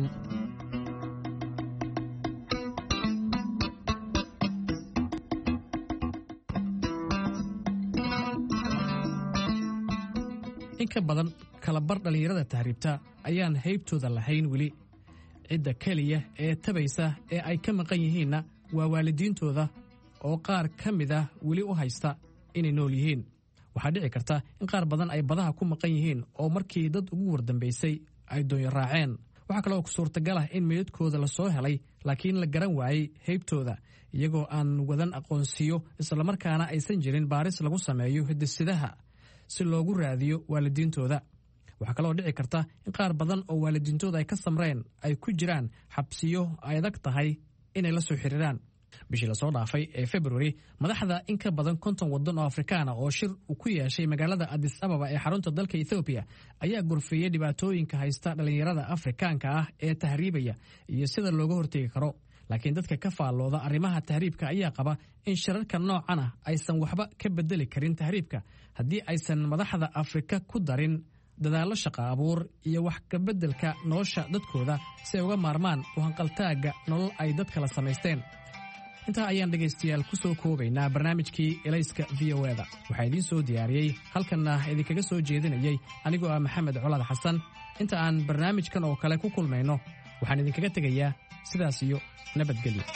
in ka badan kala bar dhallinyarada tahriibta ayaan haybtooda lahayn weli cidda keliya ee tabaysa ee ay ka maqan yihiinna waa waalidiintooda oo qaar ka mid ah weli u haysta inay nool yihiin waxaa dhici karta in qaar badan ay badaha ku maqan yihiin oo markii dad ugu wardambaysay ay doonyo raaceen waxaa kaloo suurtagal ah in meydadkooda la soo helay laakiin la garan waayey haybtooda iyagoo aan wadan aqoonsiyo islamarkaana aysan jirin baaris lagu sameeyo hidisidaha si loogu raadiyo waalidiintooda waxaa kaloo dhici karta in qaar badan oo waalidiintooda ay ka samreen ay ku jiraan xabsiyo ay adag tahay inay la soo xiriiraan bishii lasoo dhaafay ee February madaxda in ka badan 50 waddan oo Afrikaan ah oo shir u ku yeeshay magaalada Addis Ababa ee xarunta dalka Ethiopia ayaa gorfeeyay dhibaatooyinka haysta dhalinyarada Afrikaanka ah ee tahriibaya iyo sida looga hortagi karo laakiin dadka ka faallooda arrimaha tahriibka ayaa qaba in shirarka noocan ah aysan waxba ka bedeli karin tahriibka haddii aysan madaxda Afrika ku darin dadaallo shaqo abuur iyo wax ka beddelka nolosha dadkooda si ay uga maarmaan u hanqaltaaga nolol ay dadka la samaysteen intaa ayaan dhegaystayaal ku soo koobaynaa barnaamijkii elayska VOA-da waxaa idiin soo diyaariyey halkanna idinkaga soo jeedinayey anigoo ah maxamed colaad xasan inta aan barnaamijkan oo kale ku kulmayno waxaan idinkaga tegayaa sidaas iyo nabadgelyo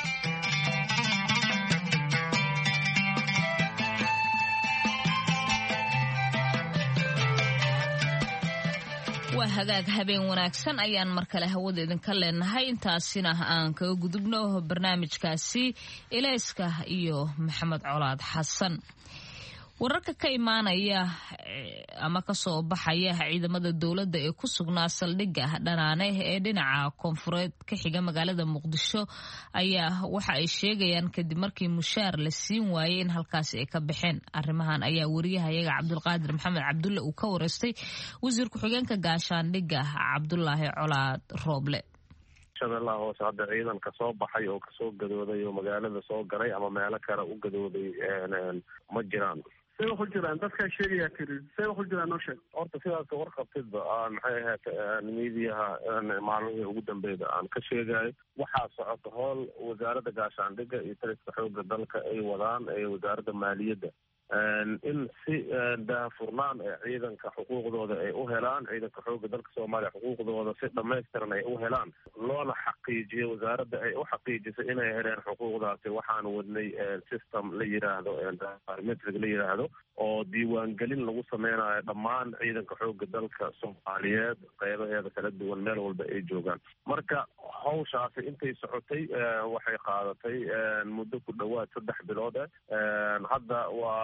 waa hagaag habeen wanaagsan ayaan mar kale hawada idinka leenahay intaasina aan kaga gudubno barnaamijkaasi elayska iyo maxamed colaad xasan wararka ka imaanaya ama kasoo baxaya ciidamada dowladda ee ku sugnaa saldhigga dhanaane ee dhinaca koonfureed ka xiga magaalada muqdisho ayaa waxa ay sheegayaan kadib markii mushaar la siin waayey in halkaasi ay ka baxeen. arrimahan ayaa wariyahayaga cabdulqaadir maxamed cabdulle uu ka wareystay wasiir ku-xigeenka gaashaandhigga cabdulaahi colaad rooble. shabeellaha hoose hadda ciidan ka soo baxay oo kasoo gadooday oo magaalada soo galay ama meelo kale u gadooday ma jiraan. say waxu jiraan dadkaa sheegayaa tiri say waxu jiraan noo sheeg. horta sidaas warqabtidba maxay ahayd miidiyaha maalmihii ugu dambeeda aan ka sheegayo waxaa socota howl wasaaradda gaashaandhigga iyo taliska xoogga dalka ay wadaan ee wasaaradda maaliyadda in si daahfurnaan ee ciidanka xuquuqdooda ay u helaan, ciidanka xoogga dalka soomaaliya xuquuqdooda si dhamaystiran ay u helaan, loona xaqiijiyo wasaaradda ay u xaqiijiso inay heleen xuquuqdaasi. waxaan wadnay system la yiraahdo biometric la yiraahdo oo diiwaangelin lagu sameynayo dhammaan ciidanka xoogga dalka soomaaliyeed qeybaheeda kala duwan meel walba ay joogaan. marka hawshaasi intay socotay waxay qaadatay muddo ku dhowaad 3 bilood hadda waa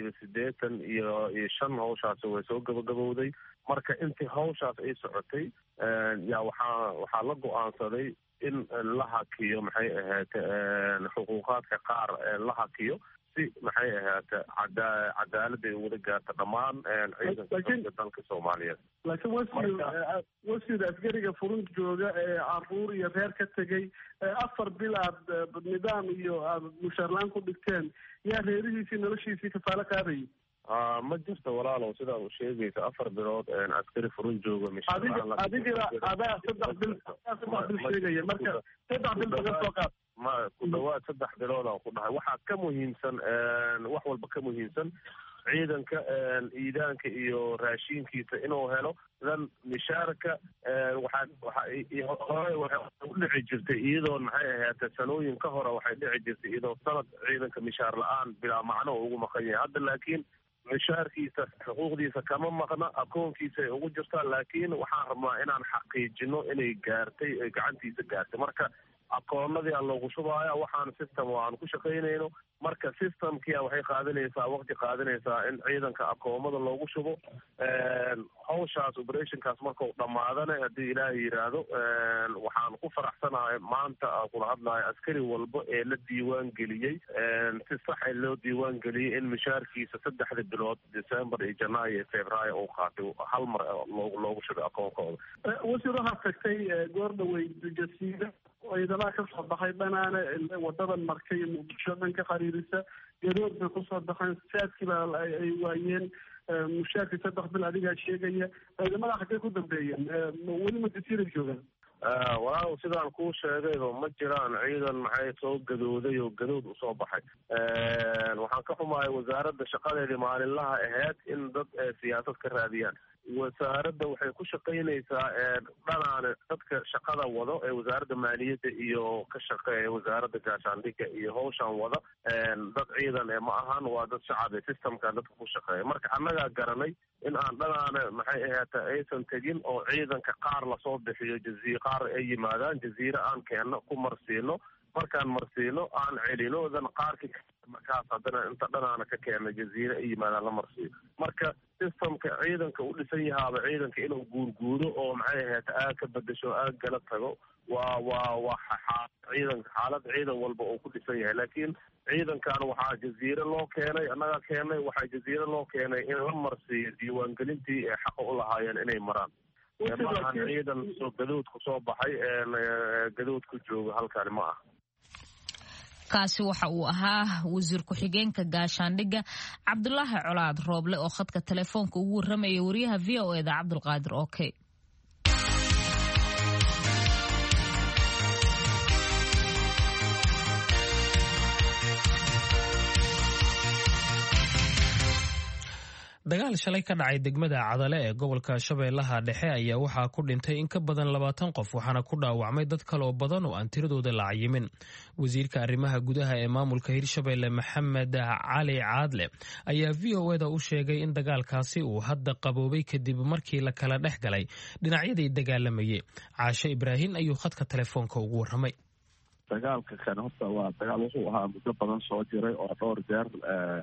85% hawshaasi way soo gabagabowday. marka intii hawshaas ay socotay yaa waxaa la go-aansaday in la hakiyo maxay ahayd xuquuqaadka qaar la hakiyo si maxay ahayd cadaalada ay wada gaarta dhammaan ciidanka dalka soomaaliyeed. laakiin wasiir askariga furun jooga ee caruur iyo reer ka tegay 4 bil aad nidaam iyo aad mushaarlaan ku dhigteen yaa reerihiisii noloshiisii kafaalo qaadayay. ma jirto walaalow sidaa u sheegaysa 4 bilood askari furun jooga adigina adaa 3 bil sheegaya marka 3 bil baga soo qaad ma ku dhawaad 3 bilood aan ku dhahay. waxaa ka muhiimsan wax walba ka muhiimsan ciidanka iidaanka iyo raashinkiisa inuu helo dan mishaarka waxay u dhici jirtay iyadoon maxay ahayd sanooyin ka hore waxay dhici jirtay iyadoo sanad ciidanka mishaar la-aan bilaa macno ugu maqan yahay. hadda laakiin mishaarkiisa xuquuqdiisa kama maqna, akoonkiisa ay ugu jirtaa, laakiin waxaan rabnaa inaan xaqiijino inay gaartay gacantiisa gaartay. marka akoonadii aan loogu shubaya waxaan system aan ku shaqaynayno. marka systemkia waxay waqti qaadanaysaa in ciidanka akoomada loogu shubo. hawshaas operationkaas markau dhamaadana haddii ilaahay yidhaahdo waxaan ku faraxsanahay maanta aan kula hadlayo askari walba ee la diiwaan geliyey si sax loo diiwaan geliyey in mishaarkiisa 3 bilood December iyo Janaayo iyo February uu qaatay hal mar loogu shubay akoonkooda. wasiir waxaa tagtay goor dhaweyd jasiida ciidamada ka soo baxay dhanaane wadadan markay muqdisho dhanka xiriirisa gadood bay kusoo baxeen saadkii baa ay waayeen mushaarkii 3 bil adigaa sheegaya ciidamada xaggee ku dambeeyeen weli ma jasiira joogaan. walaalow sidaan kuu sheegayba ma jiraan ciidan maxay soo gadooday oo gadood usoo baxay. waxaan ka xumahay wasaaradda shaqadeedii maalinlaha ahayd in dad siyaasad ka raadiyaan. wasaaradda waxay ku shaqaynaysaa dhanaane dadka shaqada wado ee wasaaradda maaliyadda iyo ka shaqeeya wasaaradda gaashaandhigga iyo hawshan wada dad ciidan ma ahan, waa dad shacab systemka dadka ku shaqeeya. marka annagaa garanay in aan dhanaane maxay ahayd aysan tegin oo ciidanka qaar lasoo bixiyo qaar ay yimaadaan jaziire aan keenno ku marsiino, markaan marsiino aan celino dan qaarkii markaas haddana inta dhanaana ka keena jaziire ay yimaadaan la marsiiyo. marka systemka ciidanka u dhisan yahaaba ciidanka inuu guurguuro oo maxay ahayd aag ka bedesho aag gala tago waa xaalad ciidan walba oo ku dhisan yahay. laakiin ciidankan waxaa jaziire loo keenay, annaga keenay, waxaa jaziire loo keenay in la marsiiyo diiwaangelintii ee xaqa u lahaayeen inay maraan. maahan ciidan soo gadoodku soo baxay gadood ku jooga halkani ma ah. kaasi waxa uu ahaa wasiir ku-xigeenka gaashaandhigga cabdulaahi colaad rooble oo khadka telefoonka ugu warramaya wariyaha VOA-da cabdulqaadir oke. dagaal shalay ka dhacay degmada Cadale ee gobolka Shabeellaha Dhexe ayaa waxaa ku dhintay in ka badan 20 qof waxaana ku dhaawacmay dad kale oo badan oo aan tiradooda la cayimin. wasiirka arrimaha gudaha ee maamulka Hirshabeelle Maxamed Cali Caadle ayaa VOA-da u sheegay in dagaalkaasi uu hadda qaboobay kadib markii la kala dhex galay dhinacyadii dagaalamayay. Caashe Ibraahin ayuu khadka telefoonka ugu warramay. dagaalka kan horta waa dagaal wuxuu ahaa muddo badan soo jiray oo dhowr jeer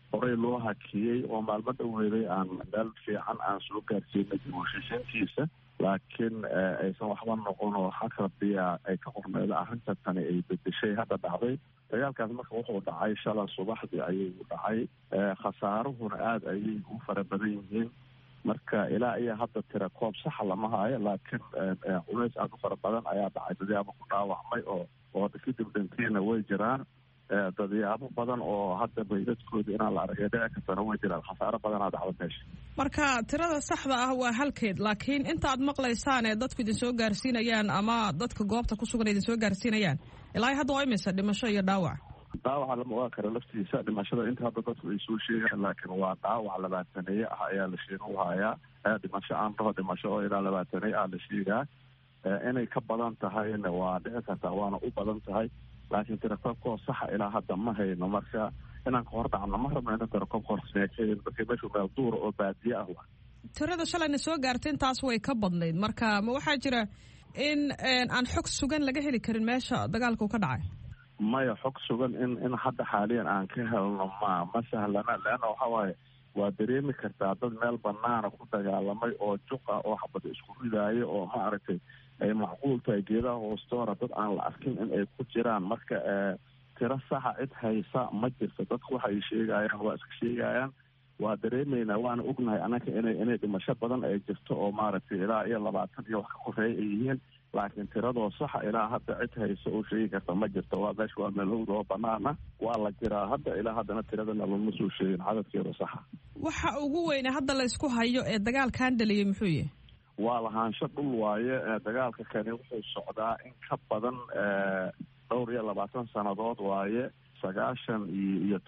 horey loo hakiyey oo maalmo dhaweeday aan meel fiican aan soo gaarsiinay heshiisiintiisa laakiin aysan waxba noqon oo xaqrabiya ay ka qorneeda arrinta tani ay bedeshay hadda dhacday dagaalkaas marka wuxuu dhacay shalay subaxdii ayuu dhacay khasaaruhuna aada ayay u fara badan yihiin marka ilaa iyo hadda tira koob saxa lama haayo laakiin culays aada u fara badan ayaa dhacay dadyaabo ku dhaawacmay oo kadib dhintiina way jiraan dadyaabo badan oo hadda baydadkooda inaan la aragay dhici kartana way jiraan khasaaro badanaa dhacda meesha marka tirada saxda ah waa halkeed laakiin inta aad maqlaysaan ee dadku idin soo gaarsiinayaan ama dadka goobta ku sugan idin soo gaarsiinayaan ilaa hadda waa imisa dhimasho iyo dhaawac dhaawaca lama ogaan kara laftiisa dhimashada inta hadda dadku ay soo sheegaan laakiin waa dhaawac 20 ah ayaa la sheegu hayaa dhimasho aan dhaho dhimasho oo ilaa 20 ah la sheegaa inay ka badan tahayna waa dhici kartaa waana u badan tahay laakiin tirakoobkoo saxa ilaa hadda ma hayno marka inaan ka hor dhacno ma rabno ina tirakoobka horseekeen marka meeshu meel duura oo baadiye ah tirada shalayna soo gaartay intaas way ka badnayd marka ma waxaa jira in aan xog sugan laga heli karin meesha dagaalka uu ka dhacay maya xog sugan in hadda xaaliyan aan ka helno ma sahlana leanna waxa waaye waa dareemi kartaa dad meel banaana ku dagaalamay oo juq ah oo xabada isku ridaayo oo ma aragtay ay macquul tahay geedaha hoostoora dad aan la arkin in ay ku jiraan marka tiro saxa cid haysa ma jirto dadku waxay sheegayaan waa iska sheegayaan waa dareemaynaa waana ognahay annaga inay dhimasho badan ay jirto oo maaragtay ilaa iyo 20 iyo wax ka koreeya ay yihiin laakiin tiradoo saxa ilaa hadda cid haysa oo sheegi karta ma jirto waa meesha waa meel hawd oo banaana waa la jiraa hadda ilaa haddana tiradana lama soo sheegin cadadkeeda saxa waxa ugu weyne hadda la isku hayo ee dagaalkan dhaliyay muxuu yahay waa lahaansho dhul waaye dagaalka kani wuxuu socdaa in ka badan dhowr iyo 20 sannadood waaye 97 iyo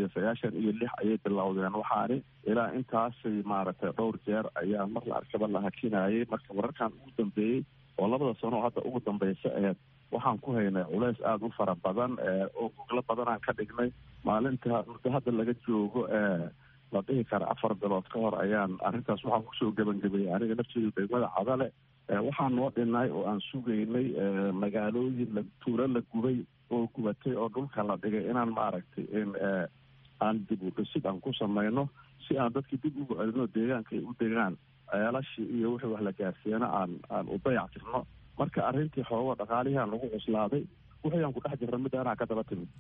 96 ayay bilowdeen waxaani ilaa intaasay maaragtay dhowr jeer ayaa mar la arkaba la hakinayay marka wararkan ugu dambeeyey oo 2 sano hadda ugu dambeysa aheyd waxaan ku haynay culays aada u fara badan oo goglo badanaan ka dhignay maalinta muddo hadda laga joogo la dhihi kara 4 bilood ka hor ayaan arrintaas waxaan kusoo gebangabeeyey aniga nafteedu degmada cadale waxaan noo dhinay oo aan sugaynay magaalooyin tuulo la gubay oo gubatay oo dhulka la dhigay inaan maaragtay in aan dib u dhisid aan ku samayno si aan dadkii dib ugu celino deegaanka ay u degaan ceelashii iyo wixii wax la gaarsiiyana aan u dayactirno marka arrintii xoogo dhaqaalihiaan lagu cuslaaday wixii aan ku dhex jirna mid anaa ka daba timid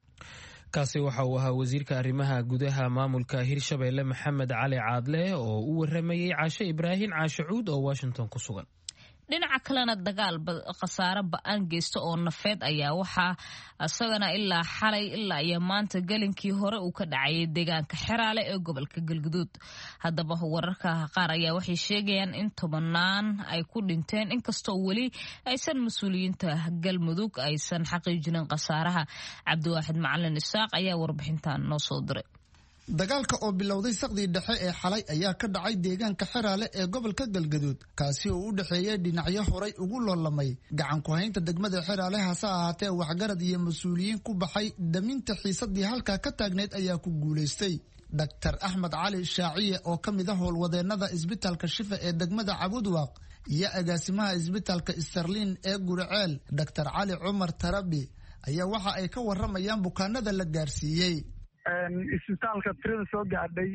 kaasi waxa uu ahaa wasiirka arrimaha gudaha maamulka hirshabeelle maxamed cali caadle oo u waramayey caashe ibraahim caashe cuud oo washington ku sugan dhinaca kalena dagaal khasaare ba-aan geysta oo nafeed ayaa waxaa isagana ilaa xalay ilaa iyo maanta gelinkii hore uu ka dhacayay deegaanka xeraale ee gobolka galguduud haddaba wararka qaar ayaa waxay sheegayaan in 10 ay ku dhinteen inkastoo weli aysan mas-uuliyiinta galmudug aysan xaqiijinin khasaaraha cabdiwaaxid macalin isaaq ayaa warbixintan noo soo diray dagaalka oo bilowday saqdii dhexe ee xalay ayaa ka dhacay deegaanka xeraale ee gobolka galgaduud kaasi oo u dhexeeyay dhinacyo horay ugu loolamay gacan ku haynta degmada xeraale hase ahaatee waxgarad iyo mas-uuliyiin ku baxay daminta xiisadii halkaa ka taagneyd ayaa ku guulaystay Dr. Axmed Cali Shaaciye oo ka mid ah howlwadeennada isbitaalka Shifa ee degmada Cabudwaaq iyo agaasimaha isbitaalka Sterling ee Guriceel Dr. Cali Cumar Tarabi ayaa waxa ay ka waramayaan bukaanada la gaarsiiyey isbitaalka tirada soo gaadhay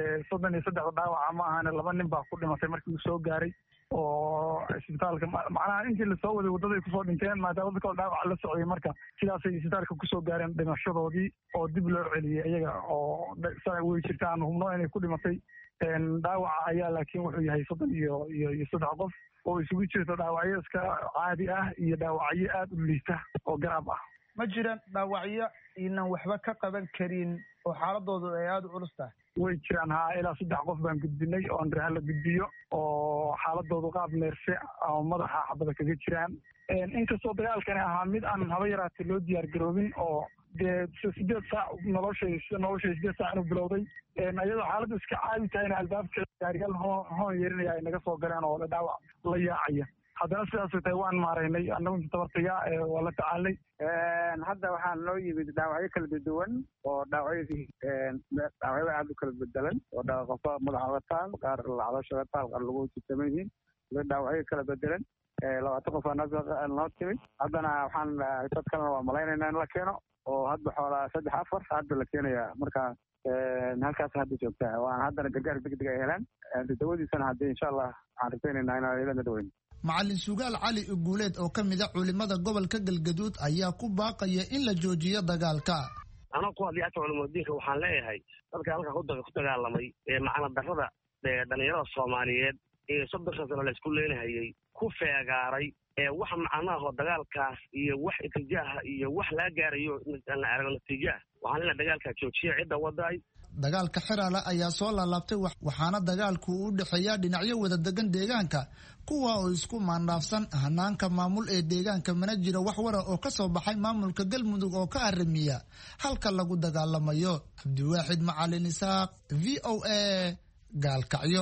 33 dhaawaca ma ahane 2 nin baa ku dhimatay markii uu soo gaaray oo isbitaalka macnaha intii lasoo waday waddaday kusoo dhinteen maadaama dadka dhaawac la socday marka sidaasay isbitaalka kusoo gaareen dhimashadoodii oo dib loo celiyey iyaga oo way jirtaan hubno inay ku dhimatay dhaawaca ayaa laakiin wuxuu yahay 3 qof oo isugu jirto dhaawacyo iska caadi ah iyo dhaawacyo aada u liita oo garab ah ma jiraan dhaawacyo inaan waxba ka qaban karin oo xaaladoodu ay aada u culus tahay way jiraan ilaa 3 qof baan gudbinay oo andreha la gudbiyo oo xaaladoodu qaab neerse oo madaxa xabada kaga jiraan inkastoo dagaalkani ahaa mid aan haba yaraatay loo diyaar garoobin oo dee 8 saac nolosha 8 saac inuu bilowday iyadoo xaaladdu iska caadi tahayna albaabka gaariyaal hoon yeerinaya ay naga soo galeen oo dhaawac la yaacaya haddana sidaasay tahay waan maaraynay annagu inta tabartaya waa la tacaalay hadda waxaa noo yimid dhaawacyo kala duwan oo dhaawacyada aada u kala bedelan oo qofka madaxa uga taal qaar caloosha uga taal qaar lagu jitaman yihiin dhaawacyo kala bedelan 20 qof noo timid haddana waxaan dad kalena waa malaynayna in la keeno oo hadba xoolaa 3-4 hadda la keenaya marka halkaas hadda joogtaa waan haddana gargaar degdeg ay helaan dawadiisana haddii insha allah waxaan rajaynaynaa inaan ila daweyno. macalin sugaal cali uguuleed oo ka mid a culimada gobolka galgaduud ayaa ku baaqaya in la joojiyo dagaalka. anoo ku hadlay afka culimadiinka waxaan leeyahay dadka halka ku dagaalamay ee macna darrada dhalinyarada Soomaaliyeed ee 30 sano la isku leenahayay ku feegaaray ee wax macnaha dagaalkaas iyo wax itijaaha iyo wax la gaarayo aan la aragno natiijada waxaan la dagaalka joojiyo cidda waday. dagaalka xiraale ayaa soo laabtay waxaana dagaalku u dhaxeeya dhinacyo wada degan deegaanka kuwa oo isku maandhaafsan hanaanka maamul ee deegaanka mana jiro wax wara oo ka soo baxay maamulka Galmudug oo ka arimiya halka lagu dagaalamayo. Cabdiwaaxid Macalin Isaaq, VOA, Gaalkacyo.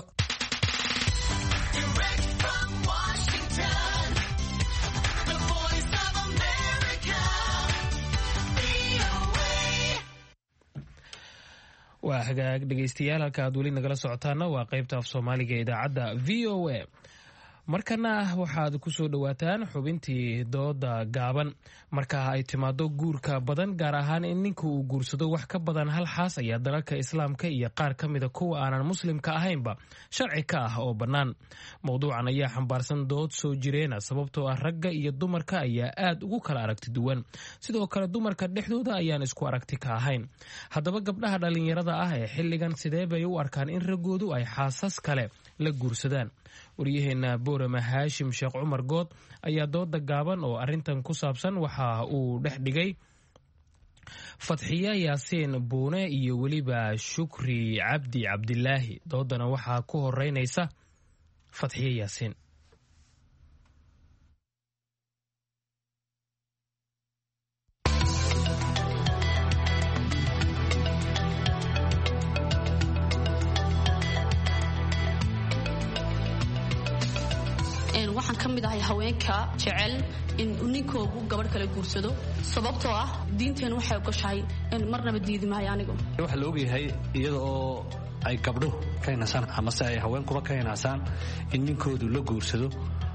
waa hagaag dhegaystayaal halka aad weli nagala socotaana waa qaybta af soomaaliga ee idaacadda VOA. markana waxaad ku soo dhawaataan xubintii dooda gaaban. marka ay timaado guurka badan gaar ahaan in ninka uu guursado wax ka badan hal xaas ayaa dalalka islaamka iyo qaar ka mida kuwa aanan muslimka ahaynba sharci ka ah oo bannaan. mowduucan ayaa xambaarsan dood soo jireena sababtoo ah ragga iyo dumarka ayaa aad ugu kala aragti duwan, sidoo kale dumarka dhexdooda ayaan isku aragti ka ahayn. haddaba gabdhaha dhallinyarada ah ee xilligan sidee bay u arkaan in raggoodu ay xaasas kale la guursadaan? waryaheena boorama haashim sheekh cumar good ayaa dooda gaaban oo arintan ku saabsan waxa uu dhex dhigay Fatxiya Yaasiin Buune iyo weliba Shukri Cabdi Cabdilaahi. doodana waxaa ku horeynaysa Fatxiya Yaasiin. waxaan ka mid ahay haweenka jecel in ninkoogu gabadh kale guursado sababtoo ah diinteenu waxay ogoshahay in marnaba diidi maayo anigu. waxa la ogyahay iyada oo ay gabdho ka hinasaan ama se ay haweenkuba ka hinasaan in ninkoodu la guursado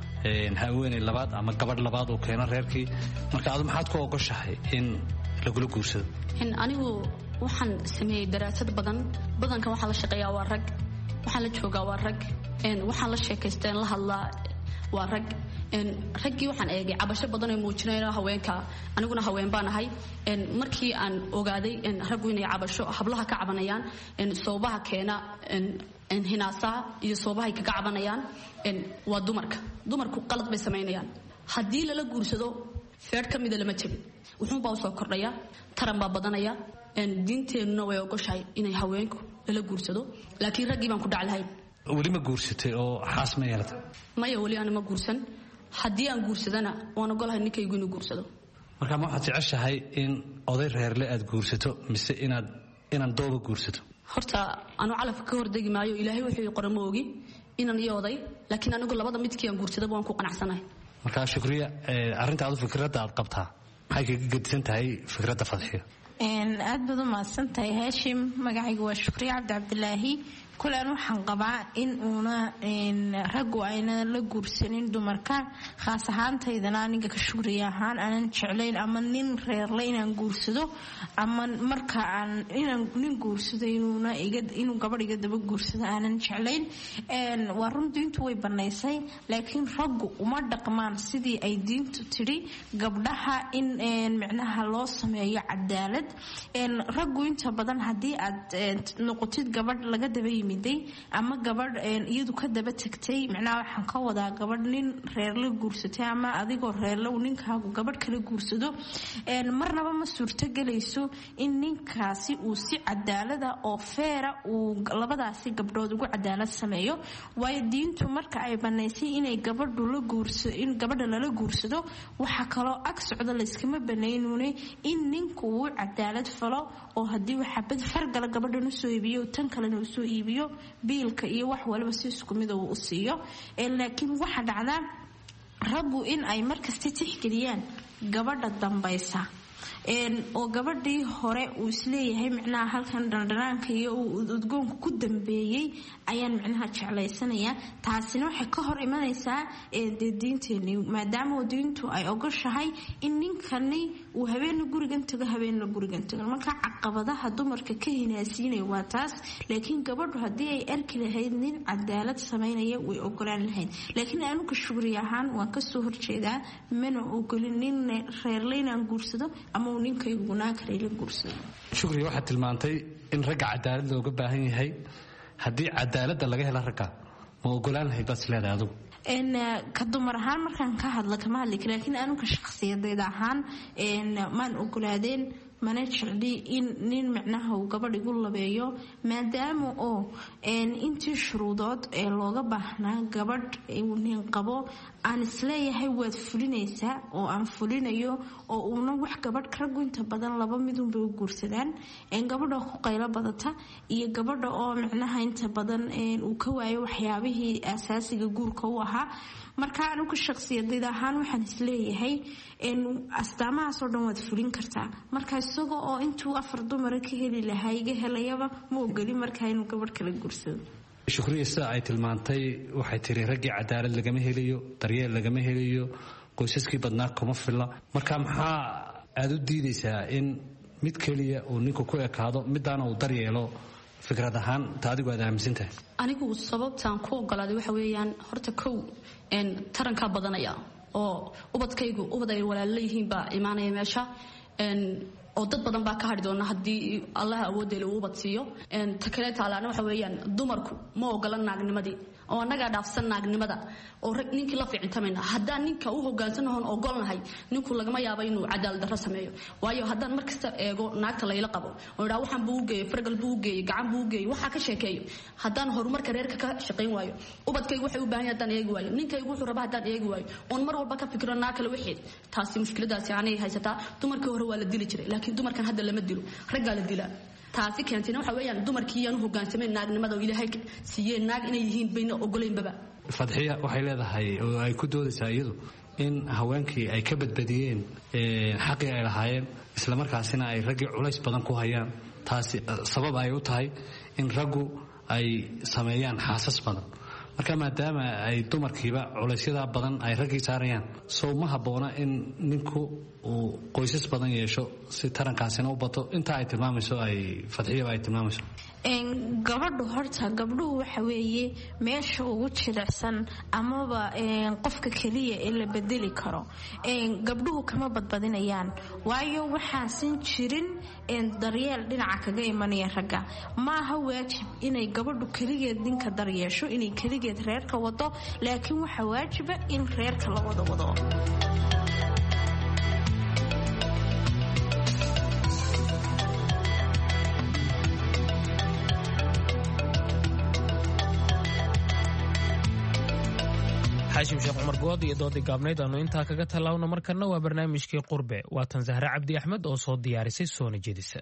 haweeney labaad ama gabadh labaad uu keeno reerkii. marka adu maxaad ku ogoshahay in lagula guursado? anigu waxaan sameeyey daraasad badankan waxaa la shaqeeyaa waa rag, waxaan la joogaa waa rag, waxaan la sheekaysteen la hadlaa waa rag. raggii waxaan eegay cabasho badan oo muujinayna haweenka, aniguna haween baan ahay. markii aan ogaaday raggu inay cabasho hablaha ka cabanayaan soobaha keena hinaasaha iyo soobahay kaga cabanayaan waa dumarku qalad bay samaynayaan. haddii lala guursado feer ka mida lama jabin, wuxuunbaa usoo kordhaya, taran baa badanaya. diinteenuna way ogoshahay inay haweenku lala guursado, laakiin raggii baan ku dhaclahayn. weli ma guursatay oo xaas ma yeelatay? maya, weli ana ma guursan. haddii aan guursadana waan ogolahay ninkaygu inuu guursado. marka ma waxaad jeceshahay in oday reerle aad guursato mise inaan dooba guursato? horta anu calafka ka hordegi maayo, ilaahay wuxuu qora ma ogi inaan iyo oday, laakiin anigu labada midkii aan guursadaba waan ku qanacsanahay. marka Shukriya, arrinta aad fikradda aad qabtaa maxay kaga gedisan tahay fikradda Fatxiya? aad baad u mahadsantahay Haashim. magacaygu waa Shukriya Cabdi Cabdilaahi. kulan waxaan qabaa in uuna raggu ayna la guursanin dumarka, khaas ahaantaydana aniga ka Shukriya ahaan aanan jeclayn ama nin reerle inaan guursado ama marka aan inaan nin guursado inuu gabadh iga daba guursado aanan jeclayn. waa run diintu way banaysay, laakiin raggu uma dhaqmaan sidii ay diintu tidhi gabdhaha in micnaha loo sameeyo cadaalad. raggu inta badan haddii aad noqotid gabadh laga daba ama gabadh iyadu ka daba tagtay, macnaha waxaan ka wadaa gabadh nin reer la guursatay ama adigoo reerle ninkaagu gabadh kala guursado, marnaba ma suurtogelayso in ninkaasi uu si cadaalada oo feera uu labadaasi gabdhood ugu cadaalad sameeyo. waayo diintu marka ay banaysay inay in gabadha lala guursado, waxa kaloo ag socda layskama banaynune in ninku uu cadaalad falo oo haddii waxabad fargala gabadhan usoo iibiyo tan kalena usoo iibiyo biilka iyo wax waliba si isku mid u siiyo. laakiin waxa dhacda raggu in ay markasta tixgeliyaan gabadha dambaysa oo gabadhii hore uu isleeyahay micnaha halkan dhaldhanaanka iyo udgoonka ku dambeeyey ayaan micnaha jeclaysanayaa. taasina waxay ka hor imanaysaa diinteeni, maadaama diintu ay ogoshahay in ninkani uu habeenna gurigan tago habeenna gurigan tago. marka caqabadaha dumarka ka hinaasiinaya waa taas, laakiin gabadhu haddii ay arki lahayd nin cadaalad samaynaya way ogolaan lahayd. laakiin anuga shugri ahaan waan kasoo horjeedaa, mana ogolin nin reerleynaan guursado ama uu ninkaygu naagkarayla guursado. shugri waxaad tilmaantay in ragga cadaalad looga baahan yahay. haddii cadaaladda laga hela ragga ma ogolaan lahayd baad isleedahay adugu? ka dumar ahaan markaan ka hadla kama hadli kara, laakiin anuga shakhsiyadeed ahaan maan ogolaadeen, mana jecli in nin micnaha uu gabadh igu labeeyo, maadaama oo intii shuruudood ee looga baahnaa gabadh uu nin qabo aan isleeyahay waad fulinaysaa oo aan fulinayo, oo uuna wax gabadh raggu inta badan laba midunbay u guursadaan, gabadha ku qaylo badata iyo gabadha oo micnaha inta badan uu ka waayo waxyaabihii asaasiga guurka u ahaa. marka anugu shakhsiyadayda ahaan waxaan isleeyahay astaamahaasoo dhan waad fulin kartaa. marka isagoo oo intuu 4 dumara ka heli lahaa iga helayaba ma ogoli markaa inuu gabadh kala guursado. shukriya sida ay tilmaantay waxay tiri raggii cadaalad lagama helayo, daryeel lagama helayo, qoysaskii badnaa kuma filla. marka maxaa aad u diidaysaa in mid keliya uu ninku ku ekaado, midaana uu daryeelo fikrad ahaan ta adigu aad aaminsantahay? anigu sababtaan ku ogolaaday waxa weeyaan, horta kow tarankaa badanaya oo ubadkaygu ubad ay walaalo leeyihiin baa imaanaya meesha, oo dad badan baa ka hadhi doona haddii allaha awooddeela uu ubad siiyo. ta kale taalaana waxa weeyaan, dumarku ma ogola naagnimadii oo annagaa dhaafsan naagnimada oo rag ninkii la fiicintamayna. haddaan ninka u hogaansanahoon ogolnahay, ninku lagama yaabo inuu cadaalad darro sameeyo. waayo haddaan mar kasta eego naagta layla qabo oo idhaa waxaan buu u geeyey, fargal buu u geeyey, gacan buu u geeyey, waxaa ka sheekeeyo, haddaan horumarka reerka ka shaqayn waayo, ubadkaygu waxay u baahan yahay haddaan eegi waayo, ninkaygu wuxuu rabaa haddaan eegi waayo, oon mar walba ka fikiro naag kale wixeed, taasi mushkiladaasi anay haysataa. dumarkii hore waa la dili jiray, laakiin dumarkan hadda lama dilo, raggaa la dilaa. taasi keentayna waxa weeyaan, dumarkii yaan u hogaansamayn naagnimada oo ilaahay siiyeen naag inay yihiin bayna ogolaynbaba. fadxiya waxay leedahay oo ay ku doodaysaa iyadu in haweenkii ay ka badbadiyeen xaqii ay lahaayeen, islamarkaasina ay raggii culays badan ku hayaan. taasi sabab ay u tahay in raggu ay sameeyaan xaasas badan. marka maadaama ay dumarkiiba culaysyada badan ay raggii saarayaan, sow ma habboona in ninku uu qoysas badan yeesho si tarankaasina u bato intaa ay tilmaamayso, ay fadxiyaba ay tilmaamayso? gabdhuhu waxa weeye meesha ugu jilicsan amaba qofka keliya ee la bedeli karo. gabdhuhu kama badbadinayaan, waayo waxaasan jirin daryeel dhinaca kaga imanaya ragga. maaha waajib inay gabadhu keligeed ninka daryeesho, inay keligeed reerka wado, laakiin waxaa waajiba in reerka la wada wado. xaashim sheekh cumar good iyo doodii gaabnayd aanu intaa kaga tallaawno. markana waa barnaamijkii qurbe, waa tan Zahra Cabdi Axmed oo soo diyaarisay soona jeedisa.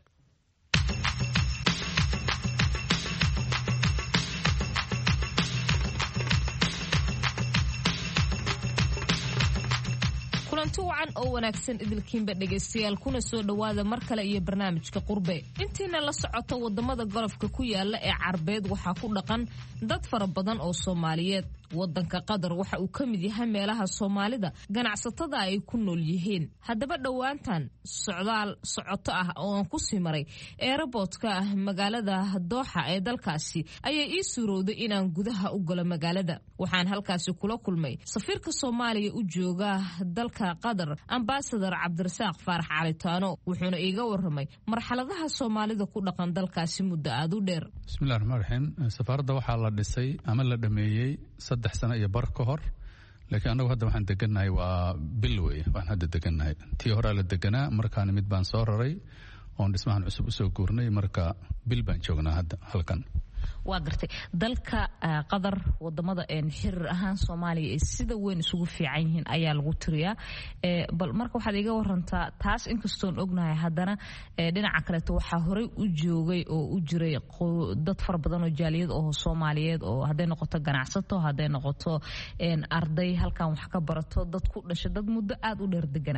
kulanti wacan oo wanaagsan idilkiinba dhegaystayaal, kuna soo dhowaada mar kale iyo barnaamijka qurbe. intiina la socoto wadamada golofka ku yaala ee carbeed waxaa ku dhaqan dad fara badan oo Soomaaliyeed. wadanka Qatar waxa uu ka mid yahay meelaha Soomaalida ganacsatada ay ku nool yihiin. haddaba dhowaantan socdaal socoto ah oo aan ku sii maray airportka magaalada Dooxa ee dalkaasi ayaa ii suurowday inaan gudaha u galo magaalada. waxaan halkaasi kula kulmay safiirka Soomaaliya u jooga dalka Qatar, ambassador Cabdirasaaq Faarax Calitaano, wuxuuna iiga waramay marxaladaha Soomaalida ku dhaqan dalkaasi muddo aad u dheer. bismillaahir rahmaanir rahiim. safaaradda waxaa la dhisay ama la dhameeyay 3 sano iyo bar ka hor, laakiin anagu hadda waxaan degannahay waa bil wey. waxaan hadda degannahay tii horaa la deganaa, markaana mid baan soo raray oon dhismahan cusub usoo guurnay, marka bil baan joognaa hadda halkan. waa gartay dalka Qatar wadamada xiriir ahaan Soomaaliya ee sida weyn isugu fiican yihiin ayaa lagu tiriyaa. bal marka waxaad iga warantaa taas, inkastoon ognahay haddana dhinaca kaleeto waxaa horey u joogay oo u jiray dad fara badan oo jaaliyad oo Soomaaliyeed, oo hadday noqoto ganacsato, hadday noqoto arday halkan wax ka barato, dad ku dhashay, dad muddo aad u dheer deganaa.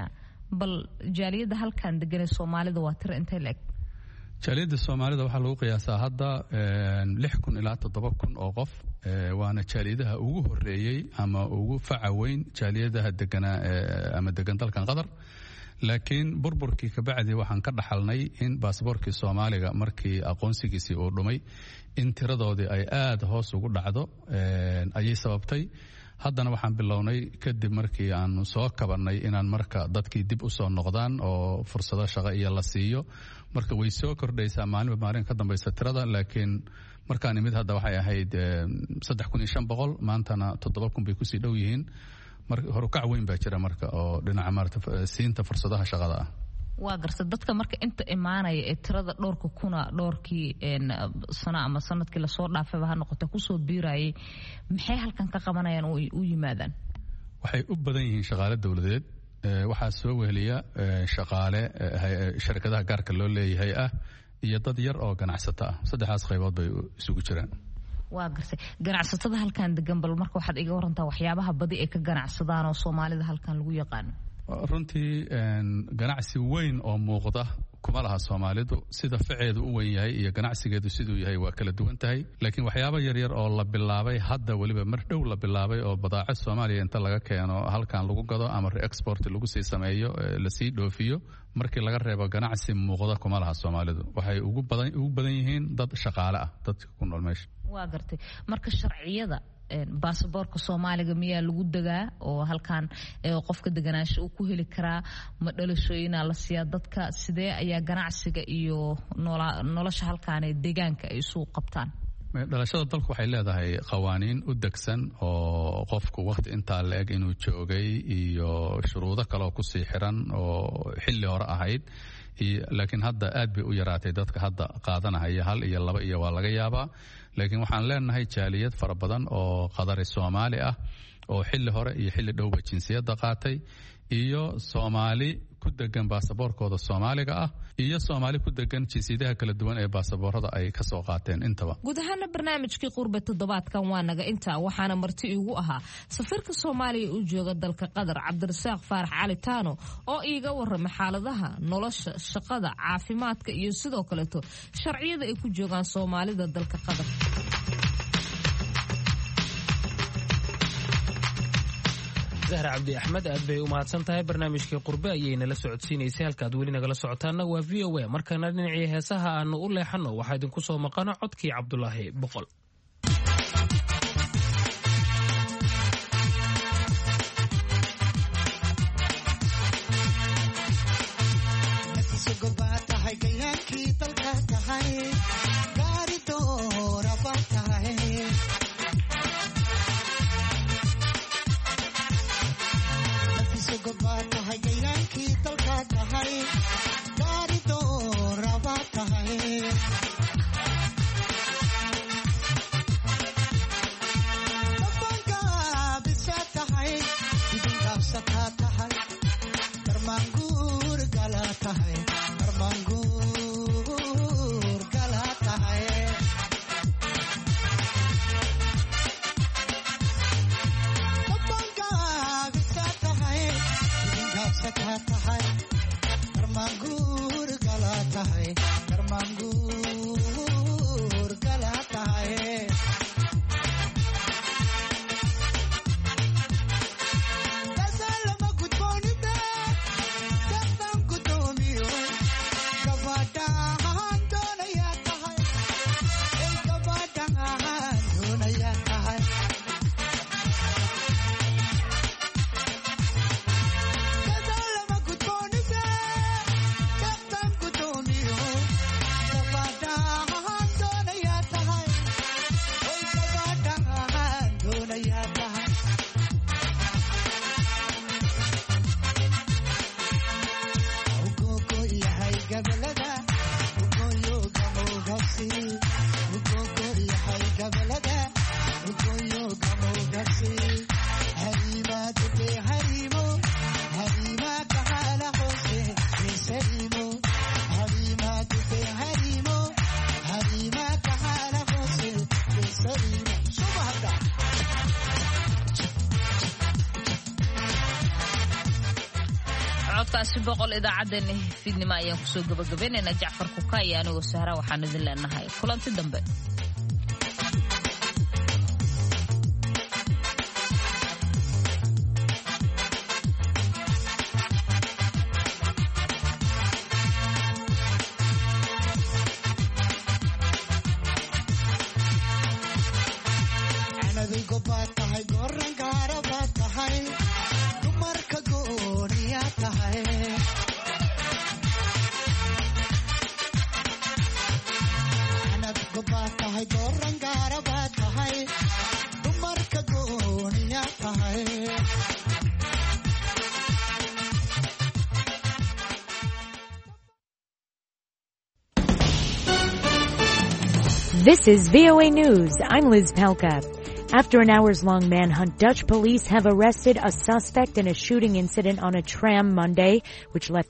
bal jaaliyadda halkan degan ee soomaalida waa tiro intay la eg jaaliyadda soomaalida waxaa lagu qiyaasaa hadda 6,000 ilaa 7,000 oo qof waana jaaliyadaha ugu horeeyey ama ugu faca weyn jaaliyadaha deganaa ama degan dalkan qatar laakiin burburkii kabacdi waxaan ka dhaxalnay in baasaboorkii soomaaliga markii aqoonsigiisii uu dhumay in tiradoodii ay aad hoos ugu dhacdo ayay sababtay haddana waxaan bilownay kadib markii aanu soo kabannay inaan marka dadkii dib u soo noqdaan oo fursado shaqo iyo la siiyo marka way soo kordhaysaa maalinba maalin ka dambaysa tirada laakiin markaan imid hadda waxay ahayd 3,500 maantana 7,000 bay kusii dhow yihiin horukac weyn baa jira marka oo dhinaca maarata siinta fursadaha shaqada ah waa garta dadka marka inta imaanaya ee tirada dhowrka kuna dhowrkii sano ama sanadkii lasoo dhaafayba ha noqota kusoo biirayay maxay halkan ka qabanayaan oo u yimaadaan waxay u badan yihiin shaqaale dowladeed waxaa soo weheliya shaqaale sharikadaha gaarka loo leeyahay ah iyo dad yar oo ganacsato ah saddexdaas qaybood bay isugu jiraan waa gartay ganacsatada halkan degan bal marka waxaad iga warantaa waxyaabaha badi ay ka ganacsadaan oo soomaalida halkan lagu yaqaano runtii ganacsi weyn oo muuqda kuma laha soomaalidu sida ficeedu u weyn yahay iyo ganacsigeedu siduu yahay waa kala duwan tahay laakiin waxyaabo yaryar oo la bilaabay hadda weliba mar dhow la bilaabay oo badaaco soomaaliya inta laga keeno halkan lagu gado ama re-export lagu sii sameeyo lasii dhoofiyo markii laga reebo ganacsi muuqda kuma laha soomaalidu waxay ugu badan yihiin dad shaqaale ah dadka ku nool meesha waa gartay marka sharciyada baasaboorka soomaaliga miyaa lagu degaa oo halkan qofka deganaansho uu ku heli karaa ma dhalashooyinaa la siiyaa dadka sidee ayaa ganacsiga iyo nolosha halkaan ee deegaanka ay isu qabtaan dhalashada dalku waxay leedahay qawaaniin u degsan oo qofku waqti intaa la eg inuu joogay iyo shuruudo kaleoo kusii xiran oo xilli hore ahayd laakiin hadda aad bay u yaraatay dadka hadda qaadanahaya 1 iyo 2 iyo waa laga yaabaa laakiin waxaan leenahay jaaliyad fara badan oo qadari soomaali ah oo xilli hore iyo xilli dhowba jinsiyadda qaatay iyo soomaali ku degan baasaboorkooda soomaaliga ah iyo soomaali ku degan jinsiyadaha kala duwan ee baasaboorada ay ka soo qaateen intaba guud ahaana barnaamijkii qurbe toddobaadkan waa naga intaa waxaana marti igu ahaa safiirka soomaaliya u jooga dalka qatar cabdirasaaq faarax cali taano oo iiga warramay xaaladaha nolosha shaqada caafimaadka iyo sidoo kaleeto sharciyada ay ku joogaan soomaalida dalka qatar zahra cabdi axmed aad bay u mahadsan tahay barnaamijkii qurbe ayay nala socodsiinaysay halkaad weli nagala socotaana waa v o a markana dhinacii heesaha aanu u leexanno waxaa idinku soo maqano codkii cabdulaahi boqol codkaasi boqol idaacaddeenna fiidnimo ayaan kusoo gabagabaynaynaa jacfar kuka iyo anigoo sahra waxaan idin leenahay kulanti dambe. This is VOA News. I'm Liz Palka. After an hours-long manhunt, Dutch police have arrested a suspect in a shooting incident on a tram Monday, which left